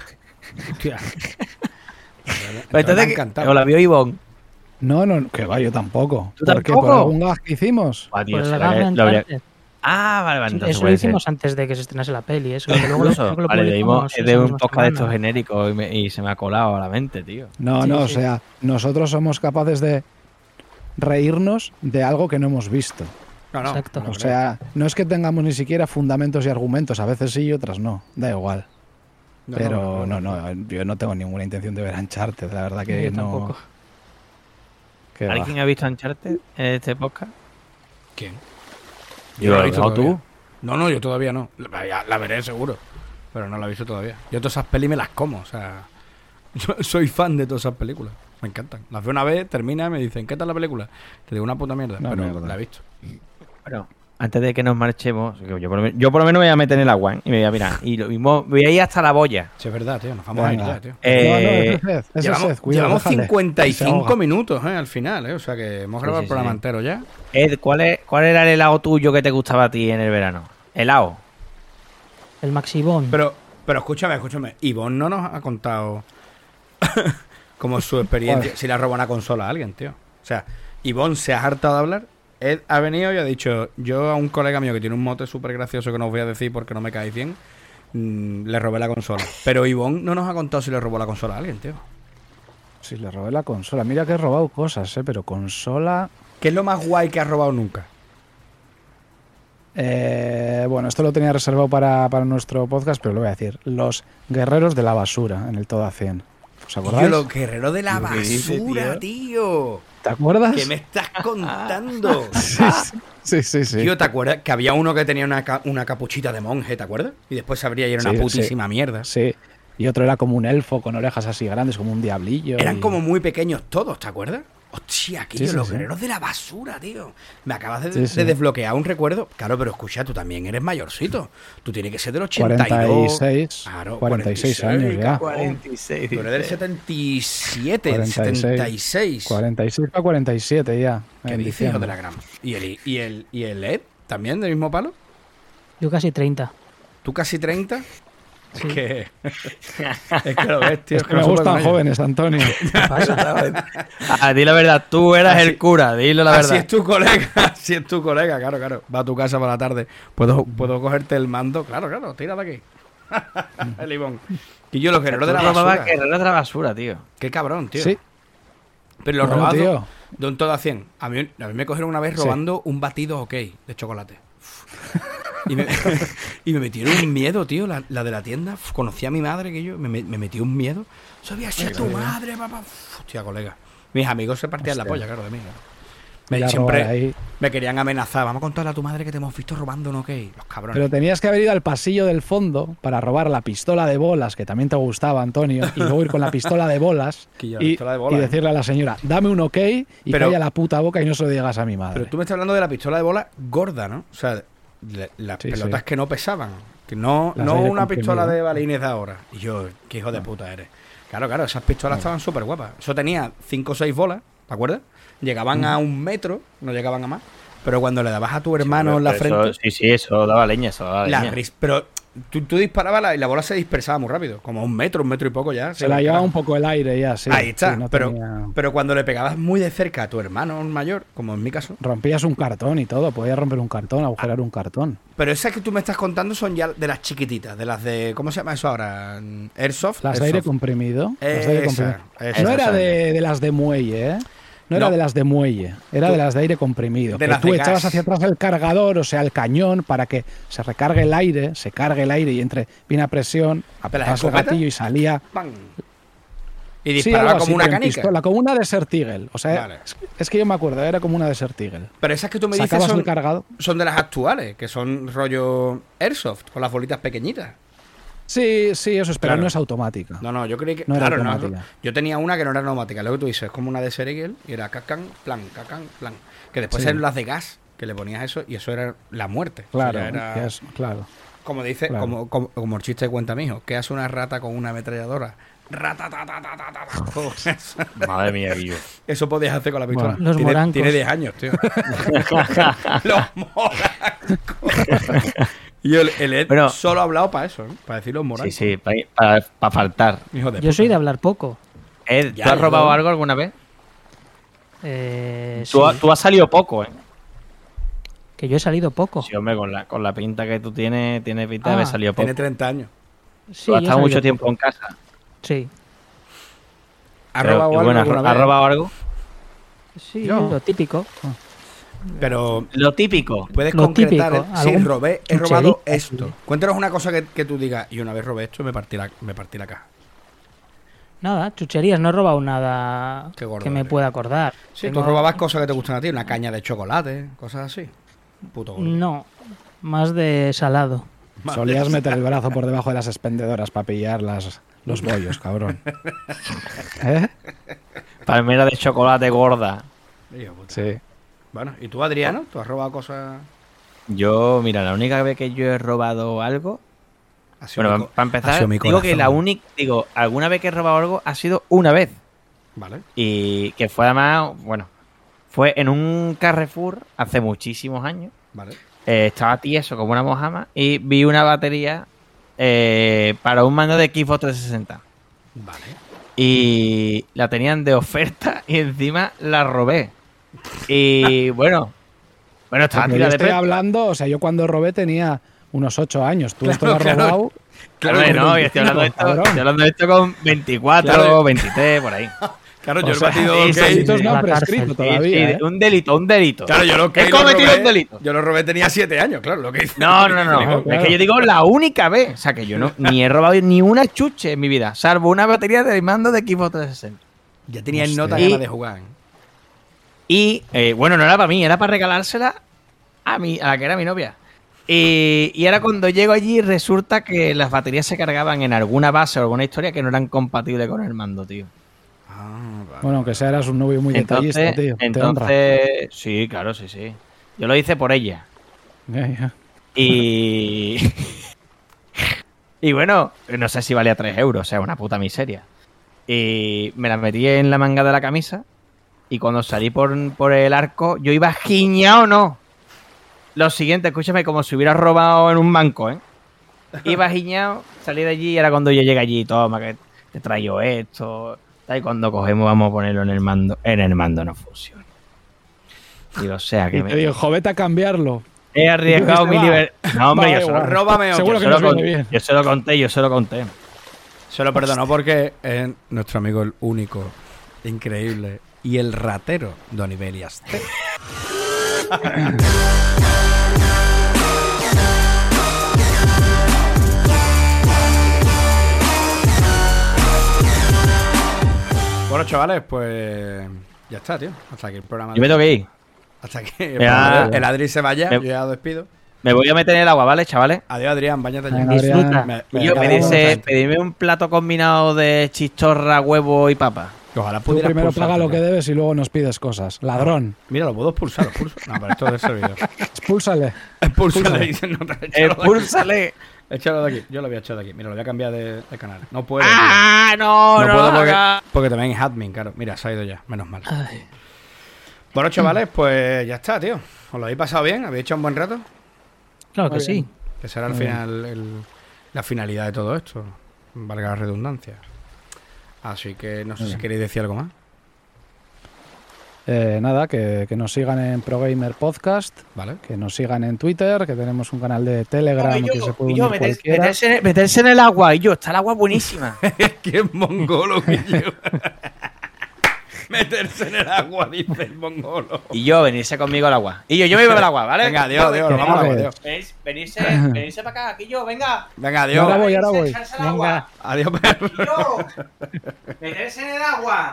Entonces, ¿o la vio Ivonne? No, que va, yo tampoco. ¿Tú tampoco? ¿Por algún gag que hicimos? Dios, Ah, vale. Entonces eso lo hicimos antes de que se estrenase la peli. Eso, que luego lo leímos de un podcast de estos genéricos y se me ha colado a la mente, tío. No, o sea, nosotros somos capaces de reírnos de algo que no hemos visto. No, exacto. O sea, no es que tengamos ni siquiera fundamentos y argumentos, a veces sí y otras no, da igual. Pero no, yo no tengo ninguna intención de ver Uncharted, la verdad que no. ¿Alguien ha visto Uncharted en este podcast? ¿Quién? Yo lo he visto tú. No, yo todavía no. La veré seguro, pero no la he visto todavía. Yo todas esas pelis me las como, o sea, yo soy fan de todas esas películas. Me encantan. Las veo una vez, termina y me dicen, ¿qué tal la película? Te digo una puta mierda, pero la he visto. Bueno, antes de que nos marchemos, yo por lo menos me voy a meter en el agua y me voy a mirar. Y lo mismo, voy a ir hasta la boya. Sí, es verdad, tío. Nos vamos a ir ya, tío. Llevamos 55 minutos al final, O sea que hemos grabado el programa entero ya. Ed, ¿cuál era el helado tuyo que te gustaba a ti en el verano? ¿Helado? El Maxibón. Pero escúchame. Ivonne no nos ha contado como su experiencia si le ha robado una consola a alguien, tío. O sea, Ivonne se ha hartado de hablar. Ed ha venido y ha dicho, yo a un colega mío que tiene un mote súper gracioso que no os voy a decir porque no me cae bien, le robé la consola. Pero Ivonne no nos ha contado si le robó la consola a alguien, tío. Sí, le robé la consola. Mira que he robado cosas, pero consola... ¿Qué es lo más guay que has robado nunca? Bueno, esto lo tenía reservado para nuestro podcast, pero lo voy a decir. Los guerreros de la basura en el Todo a 100. ¿Os acordáis? Los guerreros de la basura, tío. ¿Te acuerdas? ¿Qué me estás contando? Sí. Tío, ¿te acuerdas que había uno que tenía una capuchita de monje, ¿te acuerdas? Y después se abría y era una putísima mierda. Sí. Y otro era como un elfo con orejas así grandes, como un diablillo. Eran como muy pequeños todos, ¿te acuerdas? Hostia, aquello, los guerreros de la basura, tío. Me acabas de desbloquear un recuerdo. Claro, pero escucha, tú también eres mayorcito. Tú tienes que ser del 82. 46 años ya. 46. Tú eres del 77, 76. 46 para 47 ya. ¿Qué dices, hijo de la gran? ¿Y el Ed también del mismo palo? Yo casi 30. ¿Tú casi 30? Sí. Es que lo ves, tío. Es que me gustan jóvenes, Antonio. ¿Qué pasa? Di la verdad, tú eras el cura, dilo la verdad. Si es tu colega, claro. Va a tu casa por la tarde. ¿Puedo cogerte el mando? Claro, tira de aquí. El Ivón. Y yo, los guerreros de la basura. Guerreros de la basura, tío. Qué cabrón, tío. Sí. Pero los robados de un todo a 100. A mí me cogieron una vez robando un batido OK de chocolate. Y me metieron un miedo, tío. La de la tienda. Conocí a mi madre que yo. Me metió un miedo. Sabía ser tu madre, papá. Hostia, colega. Mis amigos se partían la polla, claro, de mí. Siempre me querían amenazar. Vamos a contarle a tu madre que te hemos visto robando un OK. Los cabrones. Pero tenías que haber ido al pasillo del fondo para robar la pistola de bolas, que también te gustaba, Antonio, y luego ir con la pistola de bolas y decirle a la señora, dame un OK y calla la puta boca y no se lo digas a mi madre. Pero tú me estás hablando de la pistola de bolas gorda, ¿no? O sea, las pelotas que no pesaban. Que no una pistola de balines de ahora. Y yo, qué hijo de puta eres. Claro, esas pistolas estaban súper guapas. Eso tenía 5 o 6 bolas, ¿te acuerdas? Llegaban a 1 metro, no llegaban a más. Pero cuando le dabas a tu hermano en la frente... Eso daba leña, Pero tú disparabas y la bola se dispersaba muy rápido. Como a 1 metro, 1 metro y poco ya. Se la llevaba un poco el aire ya, sí. Ahí está. Sí, pero cuando le pegabas muy de cerca a tu hermano mayor, como en mi caso... Rompías un cartón y todo. Podías romper un cartón, agujerar un cartón. Pero esas que tú me estás contando son ya de las chiquititas, de las de... ¿Cómo se llama eso ahora? Airsoft. Las de aire comprimido. No era de las de muelle, ¿eh? No era de las de muelle, era de las de aire comprimido. Que tú echabas hacia atrás el cargador, o sea, el cañón, para que se recargue el aire, se cargue el aire y entre bien a presión, apretabas el gatillo y salía... ¡Pam! Y disparaba como una canica. Pistola, como una Desert Eagle. O sea, es que yo me acuerdo, era como una Desert Eagle. Pero esas que tú me dices son de las actuales, que son rollo Airsoft, con las bolitas pequeñitas. Sí, eso es, pero no es automática. No, yo creí que... No era automática. Yo tenía una que no era neumática. Lo que tú dices, es como una de Serigel y era cacán, plan. Que después eran las de gas, que le ponías eso y eso era la muerte. Claro, o sea, claro. Como dice, como el chiste de cuenta mi hijo, ¿qué hace una rata con una ametralladora? Madre mía, Guillo. Eso podías hacer con la pistola. Los morancos. Tiene 10 años, tío. Los morancos. Y el Ed solo ha hablado para eso, ¿no? Para decir los morancos. Sí, para faltar. Yo soy de hablar poco. Ed, ¿tú has robado algo alguna vez? Sí. Tú has salido poco, ¿eh? Que yo he salido poco. Sí, hombre, con la pinta que tú tienes pinta de haber salido poco. Tiene 30 años. Sí, ¿Tú has estado mucho tiempo en casa? Sí. ¿Has robado algo alguna vez? ¿Has robado algo? Sí, lo típico. Pero lo típico. Puedes concretar, sí, he robado esto. Cuéntanos una cosa que tú digas, y una vez robé esto y me partí la caja. Nada, chucherías, no he robado nada que me pueda acordar. Sí, tú robabas cosas que te gustan a ti, una caña de chocolate, cosas así. Puto gordo. No, más de salado. Solías meter el brazo por debajo de las expendedoras para pillar los bollos, cabrón. ¿Eh? Palmera de chocolate gorda. Sí. Bueno, ¿y tú, Adriano? ¿Tú has robado cosas? Yo, mira, la única vez que yo he robado algo... Bueno, para empezar, digo que alguna vez que he robado algo ha sido una vez. Vale. Y que fue además, bueno, fue en un Carrefour hace muchísimos años. Vale. Estaba tieso como una mojama y vi una batería para un mando de Xbox 360. Vale. Y la tenían de oferta y encima la robé. Y bueno, estaba tirada de estoy hablando, o sea, yo cuando robé tenía unos 8 años. Tú esto lo has robado. Claro, no, y estoy hablando de esto con 24, 23, por ahí. Claro, yo he batido delitos no prescrito todavía. Sí, un delito. Claro, yo lo que he cometido un delito. Yo lo robé, tenía 7 años, claro, lo que hice. No. Claro. Es que yo digo la única vez. O sea, que yo ni he robado ni una chuche en mi vida, salvo una batería de mando de Xbox 360. Ya tenía el nota ganas de jugar. Y, bueno, no era para mí, era para regalársela a la que era mi novia. Y ahora cuando llego allí resulta que las baterías se cargaban en alguna base o alguna historia que no eran compatibles con el mando, tío. Vale. Bueno, aunque sea, eras un novio muy detallista, tío. Entonces, sí, claro, sí. Yo lo hice por ella. Ya. Y bueno, no sé si valía 3 euros, o sea, una puta miseria. Y me las metí en la manga de la camisa y cuando salí por el arco, yo iba giñado, ¿no? Lo siguiente, escúchame, como si hubiera robado en un banco, ¿eh? Iba giñado, salí de allí y era cuando yo llegué allí, toma, que te traigo esto. Y cuando cogemos vamos a ponerlo en el mando. En el mando no funciona. Digo, o sea que... Y te digo, vete a cambiarlo. He arriesgado mi libertad. No, hombre, róbame otro. Seguro que nos viene bien. Yo se lo conté. Se lo perdonó porque es nuestro amigo el único, increíble y el ratero Don Ibelias. Bueno, chavales, pues ya está, tío. Hasta aquí el programa. Yo me tengo que ir. Hasta que el Adri se vaya, yo ya lo despido. Me voy a meter en el agua, ¿vale, chavales? Adiós, Adrián, bañate ya. Disfruta. Pedirme un plato combinado de chistorra, huevo y papa. Ojalá tú primero paga lo que debes y luego nos pides cosas. Ladrón. Mira, lo puedo expulsar. No, pero esto es de servidor. Expúlsale. Expúlsale. Échalo de aquí. Yo lo voy a echar de aquí. Mira, lo voy a cambiar de canal. No puedo. No puedo porque también es admin, claro. Mira, se ha ido ya. Menos mal. Ay. Bueno, chavales, pues ya está, tío. ¿Os lo habéis pasado bien? ¿Habéis hecho un buen rato? Claro que sí. Que será al final la finalidad de todo esto. Valga la redundancia. Así que no sé si queréis decir algo más. Nada, que nos sigan en ProGamer Podcast, ¿vale? Que nos sigan en Twitter, que tenemos un canal de Telegram que se puede unir cualquiera. Meterse en el agua, y está el agua buenísima. ¡Qué mongolo, Guillo! Meterse en el agua, dice el mongolo. Y yo, venirse conmigo al agua. Y yo me voy al agua, ¿vale? Venga, adiós, nos vamos al agua, adiós. Venirse para acá, Guillo, venga. Venga, adiós. Ahora voy. Venga. Adiós, perro. Guillo, meterse en el agua.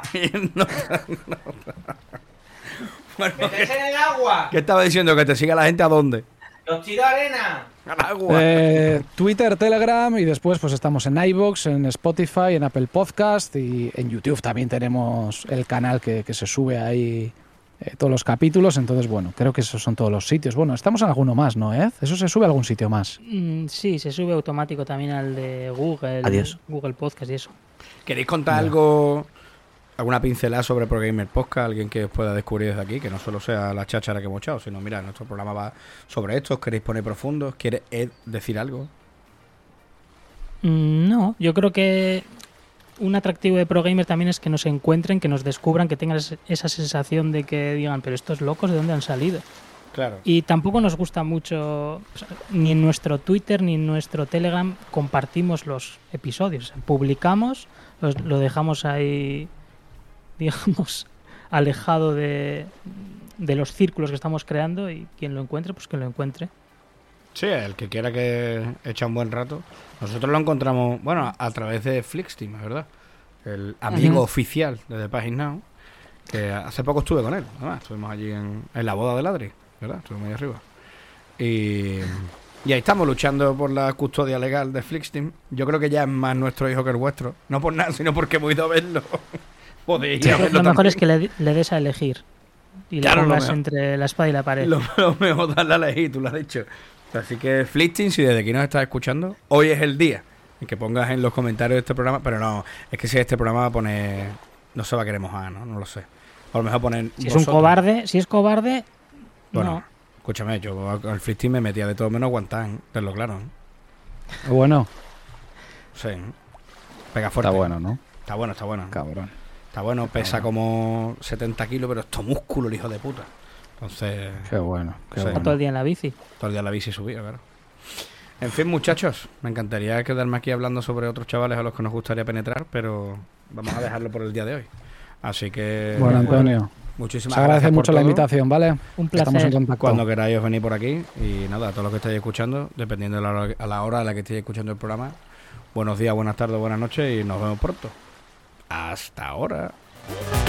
Bueno, meterse en el agua. ¿Qué estaba diciendo? ¿Que te siga la gente a dónde? Los tiro arena. Al agua. Twitter, Telegram y después pues estamos en iVoox, en Spotify, en Apple Podcast y en YouTube también tenemos el canal que se sube ahí todos los capítulos. Entonces, bueno, creo que esos son todos los sitios. Bueno, estamos en alguno más, ¿no, Ed? ¿Eso se sube a algún sitio más? Sí, se sube automático también al de Google. Adiós. Google Podcast y eso. ¿Queréis contar algo, alguna pincelada sobre ProGamer Podcast? Alguien que os pueda descubrir desde aquí, que no solo sea la cháchara que hemos echado, sino, mira, nuestro programa va sobre esto. ¿Os queréis poner profundos? ¿Quiere Ed decir algo? No, yo creo que un atractivo de ProGamer también es que nos encuentren, que nos descubran, que tengan esa sensación de que digan, pero estos locos, ¿de dónde han salido? Claro. Y tampoco nos gusta mucho, o sea, ni en nuestro Twitter ni en nuestro Telegram compartimos los episodios. O sea, publicamos, lo dejamos ahí, digamos, alejado de los círculos que estamos creando, y quien lo encuentre, pues que lo encuentre. Sí, el que quiera que eche un buen rato. Nosotros lo encontramos, bueno, a través de Flixteam, ¿verdad? El amigo oficial de The Page Now, que hace poco estuve con él. Además, estuvimos allí en la boda de Ladri, ¿verdad? Estuvimos ahí arriba. Y ahí estamos luchando por la custodia legal de Flixteam. Yo creo que ya es más nuestro hijo que el vuestro. No por nada, sino porque hemos ido a verlo. Podéis ir a verlo. Lo mejor es que le des a elegir. Y claro, le pongas entre la espada y la pared. Lo mejor darle a elegir, tú lo has dicho. Así que Flixteam, si desde aquí nos estás escuchando, hoy es el día en que pongas en los comentarios de este programa. Pero no, es que si este programa pone... No se va a querer mojar, ¿no? No lo sé. O a lo mejor poner... Si es un cobarde, bueno, no. Escúchame, yo al Flixteam me metía de todo menos aguantar, tenlo claro. Bueno. Sí. Pega fuerte. Está bueno, ¿no? Está bueno. Cabrón. Está bueno, pesa como 70 kilos, pero es todo músculo el hijo de puta. Entonces... Qué bueno. Todo el día en la bici. Todo el día en la bici subía, claro. En fin, muchachos, me encantaría quedarme aquí hablando sobre otros chavales a los que nos gustaría penetrar, pero vamos a dejarlo por el día de hoy. Así que... Bueno, Antonio, muchísimas gracias. Agradece mucho por la todo. invitación, ¿vale? Un placer. Estamos en contacto. Cuando queráis os venir por aquí. Y nada, a todos los que estáis escuchando, dependiendo de a la hora a la que estéis escuchando el programa, buenos días, buenas tardes, buenas noches y nos vemos pronto. Hasta ahora.